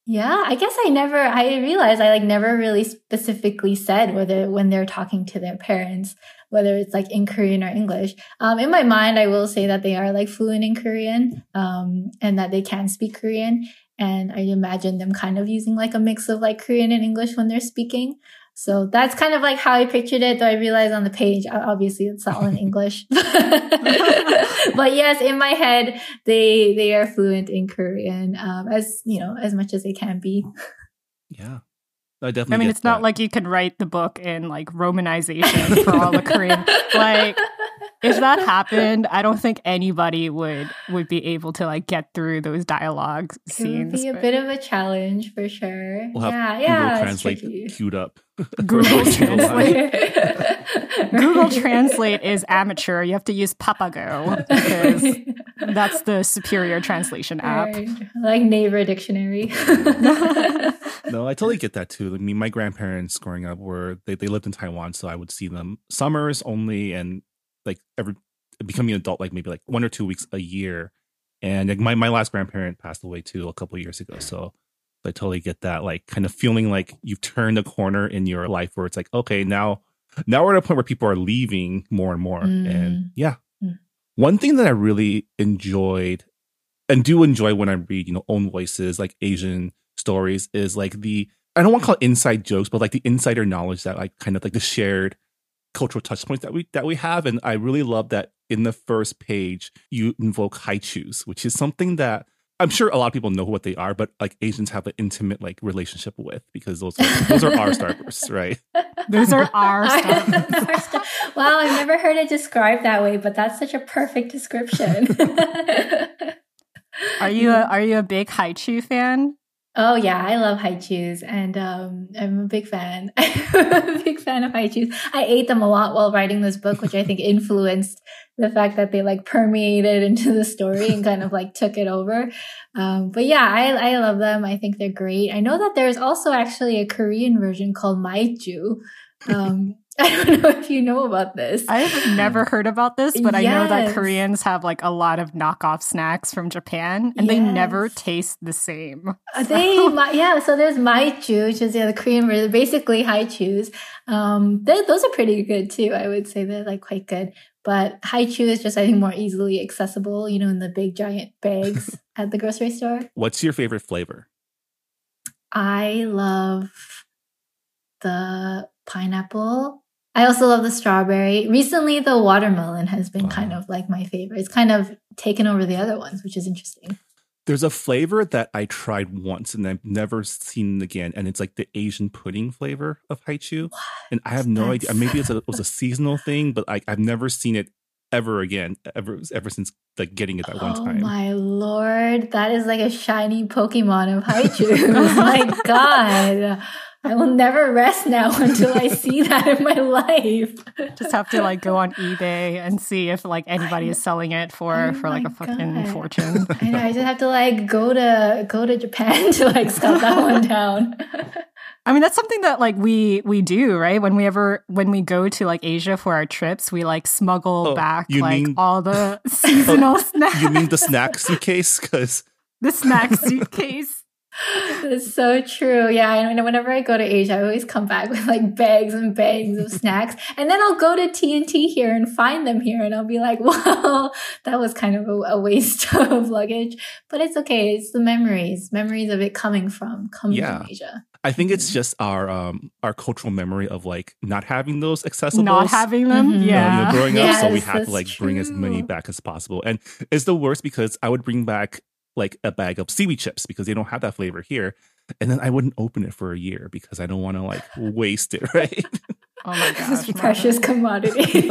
Yeah, I guess I never, I realized I like never really specifically said whether when they're talking to their parents, whether it's like in Korean or English. Um, in my mind, I will say that they are like fluent in Korean, um, and that they can speak Korean. And I imagine them kind of using like a mix of like Korean and English when they're speaking. So that's kind of like how I pictured it, though I realized on the page, obviously it's all in English. But yes, in my head, they they are fluent in Korean, um, as, you know, as much as they can be. Yeah. I definitely I mean, get it's not that. like you can write the book in like romanization for all the Korean. Like, if that happened, I don't think anybody would would be able to like get through those dialogue It scenes. would be a but- bit of a challenge for sure. We'll have yeah, Google yeah, it's Translate tricky. queued up. Google Original line. Translate. Google Translate is amateur. You have to use Papago because that's the superior translation app. Right. Like Naver Dictionary. No, I totally get that too. I mean, my grandparents growing up were they, they lived in Taiwan, so I would see them summers only, and like every becoming an adult, like maybe like one or two weeks a year. And like my my last grandparent passed away too a couple of years ago, so I totally get that. Like kind of feeling like you've turned a corner in your life where it's like, okay, now now we're at a point where people are leaving more and more, Mm. and yeah. Mm. One thing that I really enjoyed and do enjoy when I read, you know, own voices, like Asian stories, is like the, I don't want to call it inside jokes, but like the insider knowledge that like kind of like the shared cultural touch points that we that we have. And I really love that in the first page you invoke haichus, which is something that I'm sure a lot of people know what they are, but like Asians have an intimate like relationship with, because those are, those are our Starbursts, right? Those are our stuff. Wow, I've never heard it described that way, but that's such a perfect description. Are you a, are you a big Haichu fan? Oh yeah, I love haichus, and um, I'm a big fan. I'm a big fan of haichus. I ate them a lot while writing this book, which I think influenced the fact that they like permeated into the story and kind of like took it over. Um, but yeah, I I love them. I think they're great. I know that there's also actually a Korean version called Maichu. Um, I don't know if you know about this. I've never heard about this, but I know that Yes. Koreans have like a lot of knockoff snacks from Japan, and they never Yes. taste the same. Uh, They, my, yeah, so there's Maichu, which is yeah, the Korean version, basically haichus. Um, they, those are pretty good too. I would say they're like quite good. But haichu is just, I think, more easily accessible, you know, in the big giant bags at the grocery store. What's your favorite flavor? I love the pineapple. I also love the strawberry. Recently, the watermelon has been kind Wow. of like my favorite. It's kind of taken over the other ones, which is interesting. There's a flavor that I tried once and I've never seen again, and it's like the Asian pudding flavor of haichu. And I have no idea. That's- Maybe it's a, it was a seasonal thing, but I, I've never seen it ever again. Ever ever since like getting it that one Oh time. my lord, that is like a shiny Pokemon of haichu. My god. I will never rest now until I see that in my life. Just have to like go on eBay and see if like anybody is selling it for Oh for like my a fucking God. fortune. I know, I just have to like go to go to Japan to like scout that one down. I mean, that's something that like we we do, right? When we ever when we go to like Asia for our trips, we like smuggle Oh, back you like mean- all the seasonal snacks. You mean the snack suitcase? Because the snack suitcase? That's so true. Yeah, I know whenever I go to Asia, I always come back with like bags and bags of snacks. And then I'll go to T and T here and find them here. And I'll be like, well, that was kind of a, a waste of luggage. But it's okay. It's the memories, memories of it coming from, coming Yeah. from Asia. I think it's just our um our cultural memory of like not having those accessible. Not having them? Mhm. You know, Yeah. growing up, so we Yes, have to that's like bring as many true. back as possible. And it's the worst because I would bring back like a bag of seaweed chips because they don't have that flavor here. And then I wouldn't open it for a year because I don't want to like waste it, right? Oh my This is gosh. a precious commodity.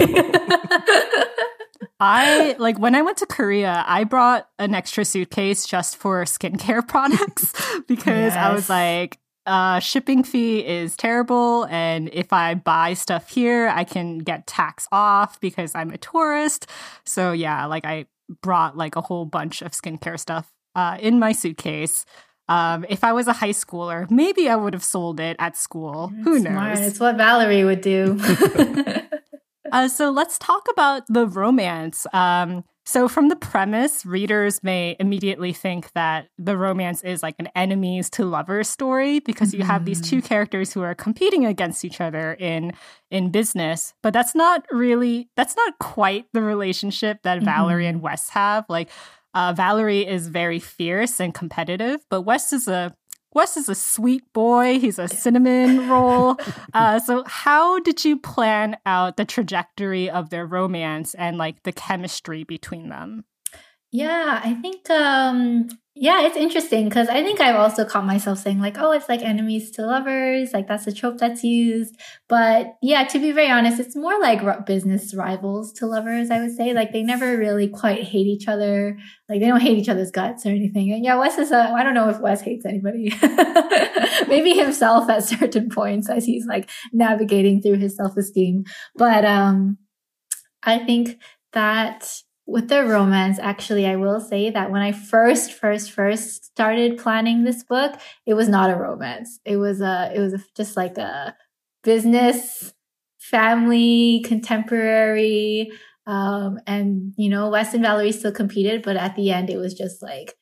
I like when I went to Korea, I brought an extra suitcase just for skincare products because I was Yes. like, uh, shipping fee is terrible. And if I buy stuff here, I can get tax off because I'm a tourist. So yeah, like I brought like a whole bunch of skincare stuff uh, in my suitcase. Um, if I was a high schooler, maybe I would have sold it at school. Who Smart. knows? It's what Valerie would do. Uh, so let's talk about the romance. Um, So from the premise, readers may immediately think that the romance is like an enemies to lovers story because mm-hmm. you have these two characters who are competing against each other in in business. But that's not really, that's not quite the relationship that mm-hmm. Valerie and Wes have. Like uh, Valerie is very fierce and competitive, but Wes is a Wes is a sweet boy. He's a cinnamon roll. Uh, so how did you plan out the trajectory of their romance and like the chemistry between them? Yeah, I think, um, yeah, it's interesting because I think I've also caught myself saying like, oh, it's like enemies to lovers. Like that's a trope that's used. But yeah, to be very honest, it's more like r- business rivals to lovers, I would say. Like they never really quite hate each other. Like they don't hate each other's guts or anything. And yeah, Wes is a, I don't know if Wes hates anybody. Maybe himself at certain points as he's like navigating through his self-esteem. But um, I think that with their romance, actually, I will say that when I first, first, first started planning this book, it was not a romance. It was a, it was a, just like a business, family, contemporary, um, and you know, Wes and Valerie still competed, but at the end, it was just like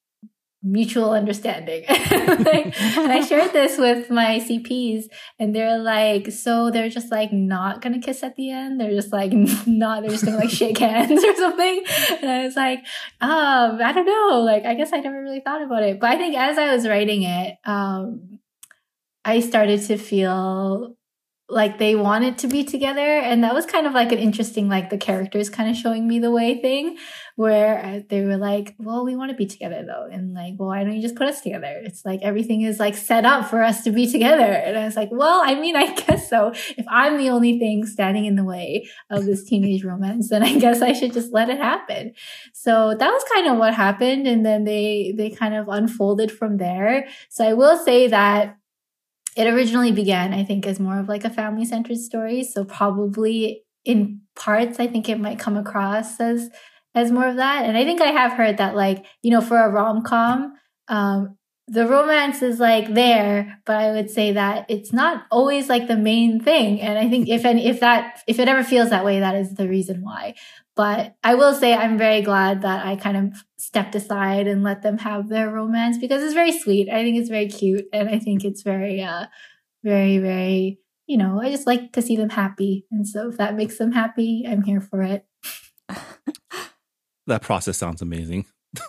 mutual understanding. Like, and I shared this with my C Ps and they're like, so they're just like not gonna kiss at the end. They're just like not, they're just gonna like shake hands or something. And I was like, um, I don't know. Like, I guess I never really thought about it. But I think as I was writing it, um, I started to feel like they wanted to be together. And that was kind of like an interesting, like the characters kind of showing me the way thing where they were like, well, we want to be together though. And like, well, why don't you just put us together? It's like everything is like set up for us to be together. And I was like, well, I mean, I guess so. If I'm the only thing standing in the way of this teenage romance, then I guess I should just let it happen. So that was kind of what happened. And then they, they kind of unfolded from there. So I will say that it originally began, I think, as more of like a family-centered story. So probably in parts, I think it might come across as as more of that. And I think I have heard that, like, you know, for a rom-com, um, the romance is like there, but I would say that it's not always like the main thing. And I think if any, if that if it ever feels that way, that is the reason why. But I will say I'm very glad that I kind of stepped aside and let them have their romance because it's very sweet. I think it's very cute. And I think it's very, uh, very, very, you know, I just like to see them happy. And so if that makes them happy, I'm here for it. That process sounds amazing.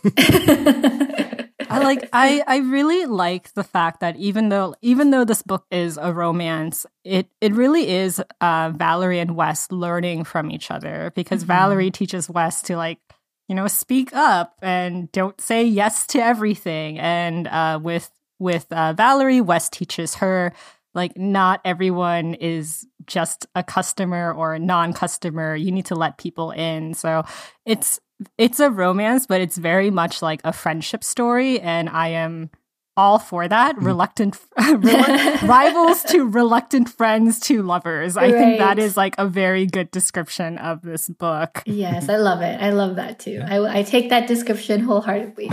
I like I, I really like the fact that even though even though this book is a romance, it it really is uh, Valerie and Wes learning from each other because mm-hmm. Valerie teaches Wes to like, you know, speak up and don't say yes to everything. And uh, with with uh, Valerie, Wes teaches her like not everyone is just a customer or a non-customer. You need to let people in. So it's It's a romance, but it's very much like a friendship story, and I am all for that. Reluctant relu- rivals to reluctant friends to lovers. I right. think that is like a very good description of this book. Yes, I love it. I love that too. I, I take that description wholeheartedly.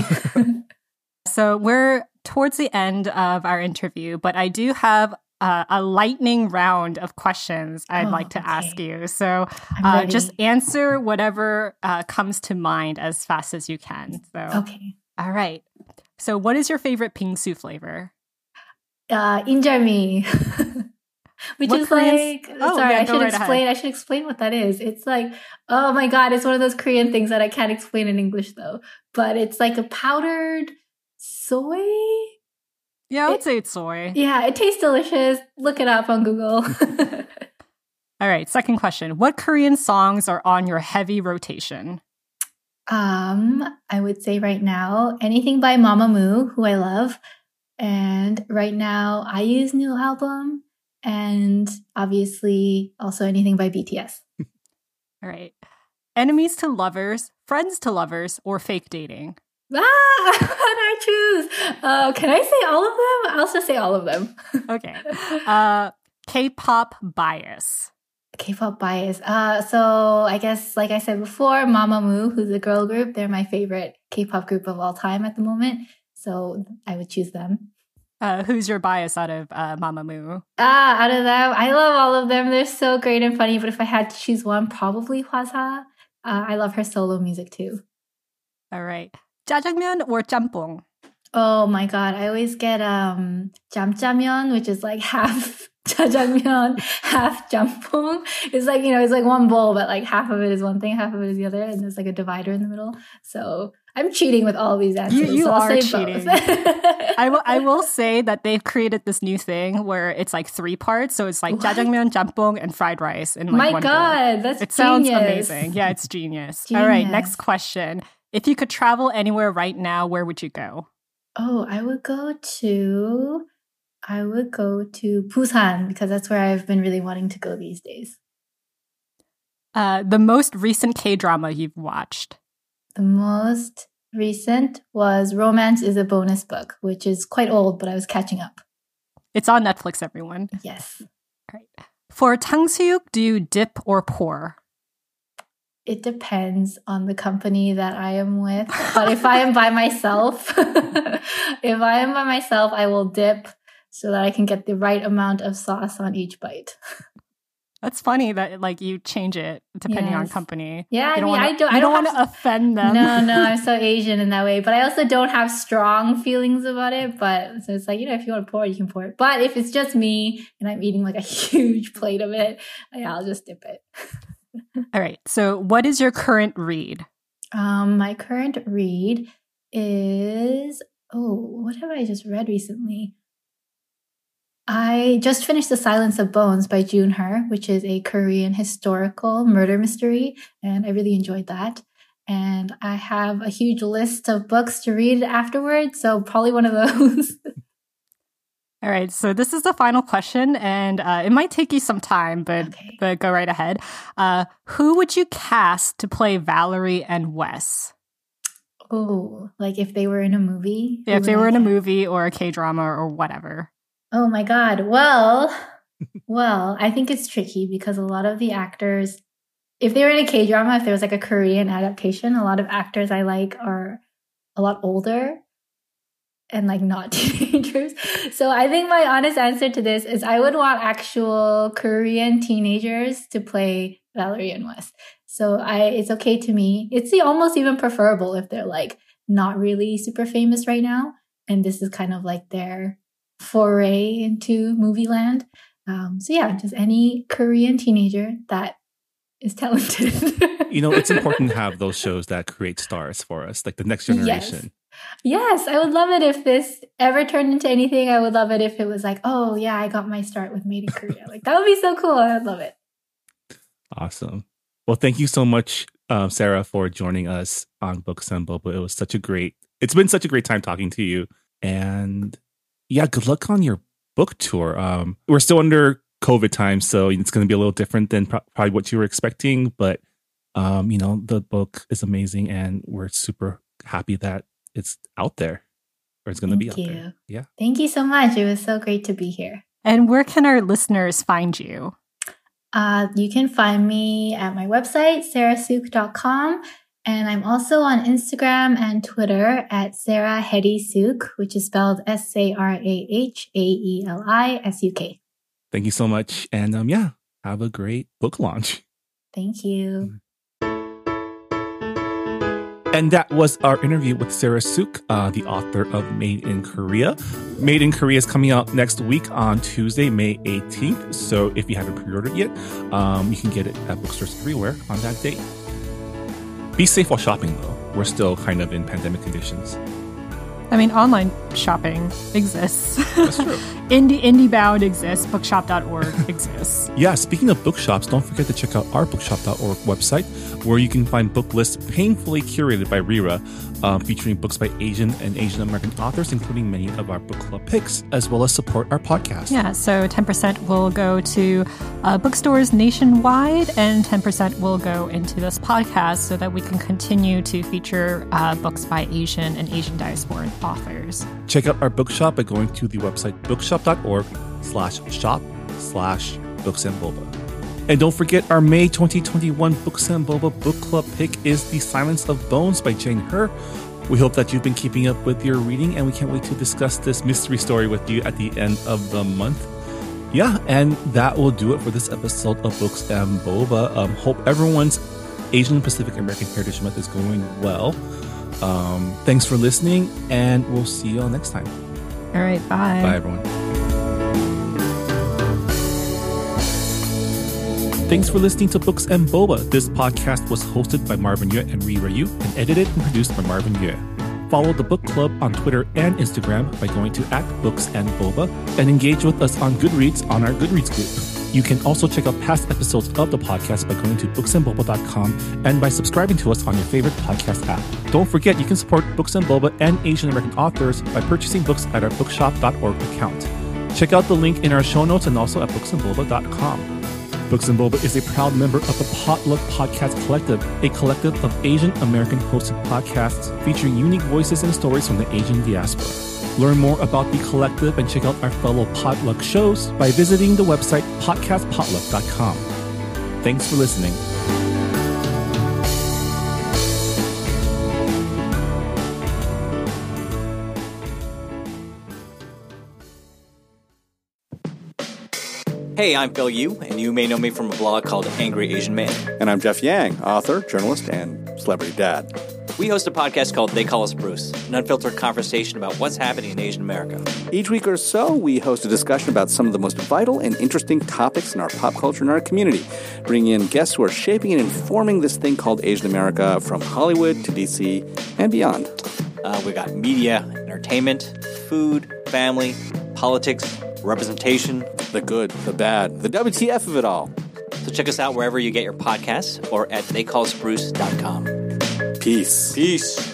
So we're towards the end of our interview, but I do have Uh, a lightning round of questions I'd oh, like to okay. ask you. So uh, just answer whatever uh, comes to mind as fast as you can. So, okay. All right. So what is your favorite bingsu flavor? Uh, injarmi. Which what is Korean? Like, oh, sorry, yeah, I should right explain. Ahead. I should explain what that is. It's like, oh my God, it's one of those Korean things that I can't explain in English though. But it's like a powdered soy. Yeah, I would it, say it's soy. Yeah, it tastes delicious. Look it up on Google. All right, second question. What Korean songs are on your heavy rotation? Um, I would say right now, anything by Mamamoo, who I love. And right now, IU's new album. And obviously, also anything by B T S. All right. Enemies to lovers, friends to lovers, or fake dating? Ah, how do I choose? Uh, can I say all of them? I'll just say all of them. Okay. Uh, K-pop bias. K-pop bias. Uh, so I guess, like I said before, Mamamoo, who's a girl group, they're my favorite K-pop group of all time at the moment. So I would choose them. Uh, who's your bias out of uh, Mamamoo? Ah, out of them, I love all of them. They're so great and funny. But if I had to choose one, probably Hwaza. Uh, I love her solo music too. All right. 짜장면 or 짬뽕? Oh my god, I always get um jamjamyeon, which is like half jjajangmyeon, half jampong. It's like, you know, it's like one bowl, but like half of it is one thing, half of it is the other, and there's like a divider in the middle. So I'm cheating with all these answers. You, you so I'll are say cheating. both. I will. I will say that they've created this new thing where it's like three parts. So it's like What? jjajangmyeon, jampong, and fried rice in like My one god, bowl. that's It sounds genius. amazing. Yeah, it's genius. All right, Genius. next question. If you could travel anywhere right now, where would you go? Oh, I would go to I would go to Busan because that's where I've been really wanting to go these days. Uh, the most recent K-drama you've watched. The most recent was Romance is a Bonus Book, which is quite old, but I was catching up. It's on Netflix, everyone. Yes. All right. For 탕수육, do you dip or pour? It depends on the company that I am with. But if I am by myself, if I am by myself, I will dip so that I can get the right amount of sauce on each bite. That's funny that like you change it depending on Yes. company. Yeah, I You don't mean, wanna, I don't- I You don't don't want to have- offend them. No, no, I'm so Asian in that way. But I also don't have strong feelings about it. But so it's like, you know, if you want to pour, you can pour it. But if it's just me and I'm eating like a huge plate of it, yeah, I'll just dip it. All right. So, what is your current read? Um, my current read is oh, what have I just read recently? I just finished The Silence of Bones by June Her, which is a Korean historical murder mystery, and I really enjoyed that. And I have a huge list of books to read afterwards, so probably one of those. All right. So, this is the final question, and uh, it might take you some time, but Okay. but go right ahead. Uh, who would you cast to play Valerie and Wes? Oh, like if they were in a movie? Yeah, Who if they would were I in a cast? movie or a K drama or whatever. Oh my God. Well, well, I think it's tricky because a lot of the actors, if they were in a K drama, if there was like a Korean adaptation, a lot of actors I like are a lot older and like not teenagers. So I think my honest answer to this is I would want actual Korean teenagers to play Valerie and Wes. So I, it's okay to me. It's the almost even preferable if they're like not really super famous right now. And this is kind of like their foray into movie land. Um, so yeah, just any Korean teenager that is talented. You know, it's important to have those shows that create stars for us, like the next generation. Yes, I would love it if this ever turned into anything. I would love it if it was like, oh yeah, I got my start with Made in Korea. Like that would be so cool. I'd love it. Awesome. Well, thank you so much, um, Sarah, for joining us on Books and Boba. It was such a great, it's been such a great time talking to you. And yeah, good luck on your book tour. Um, we're still under COVID time, so it's going to be a little different than pro- probably what you were expecting. But, um, you know, the book is amazing and we're super happy that it's out there or it's going to be out Thank you. there. Yeah. Thank you so much. It was so great to be here. And where can our listeners find you? Uh, you can find me at my website, sarah sook dot com. And I'm also on Instagram and Twitter at Sarah Hedy Sook, which is spelled S A R A H A E L I S U K. Thank you so much. And um, yeah, have a great book launch. Thank you. And that was our interview with Sarah Sook, uh, the author of Made in Korea. Made in Korea is coming out next week on Tuesday, May eighteenth. So if you haven't pre-ordered yet, um, you can get it at bookstores everywhere on that date. Be safe while shopping, though. We're still kind of in pandemic conditions. I mean, online shopping exists. That's true. Indie IndieBound exists. Bookshop dot org exists. Yeah, speaking of bookshops, don't forget to check out our bookshop dot org website, where you can find book lists painfully curated by Rira, um, featuring books by Asian and Asian American authors, including many of our book club picks, as well as support our podcast. Yeah, so ten percent will go to uh, bookstores nationwide, and ten percent will go into this podcast so that we can continue to feature uh, books by Asian and Asian diaspora authors. Check out our bookshop by going to the website bookshop dot org slash shop slash books and boba. And don't forget, our May twenty twenty-one Books and Boba book club pick is The Silence of Bones by Jane Her. We hope that you've been keeping up with your reading, and we can't wait to discuss this mystery story with you at the end of the month. Yeah, and that will do it for this episode of Books and Boba. Um, hope everyone's Asian Pacific American Heritage Month is going well. Um, thanks for listening, and we'll see you all next time. All right, bye. Bye, everyone. Thanks for listening to Books and Boba. This podcast was hosted by Marvin Yue and Ri Ryu and edited and produced by Marvin Yue. Follow the book club on Twitter and Instagram by going to at Books and Boba and engage with us on Goodreads on our Goodreads group. You can also check out past episodes of the podcast by going to books and boba dot com and by subscribing to us on your favorite podcast app. Don't forget, you can support Books and Boba and Asian American authors by purchasing books at our bookshop dot org account. Check out the link in our show notes and also at books and boba dot com. Books and Boba is a proud member of the Potluck Podcast Collective, a collective of Asian American hosted podcasts featuring unique voices and stories from the Asian diaspora. Learn more about the collective and check out our fellow Potluck shows by visiting the website podcast potluck dot com. Thanks for listening. Hey, I'm Phil Yu, and you may know me from a blog called Angry Asian Man. And I'm Jeff Yang, author, journalist, and celebrity dad. We host a podcast called They Call Us Bruce, an unfiltered conversation about what's happening in Asian America. Each week or so, we host a discussion about some of the most vital and interesting topics in our pop culture and our community, bringing in guests who are shaping and informing this thing called Asian America from Hollywood to D C and beyond. Uh, we got media, entertainment, food, family, politics, representation. The good, the bad, the W T F of it all. So check us out wherever you get your podcasts or at they call us bruce dot com. Peace. Peace.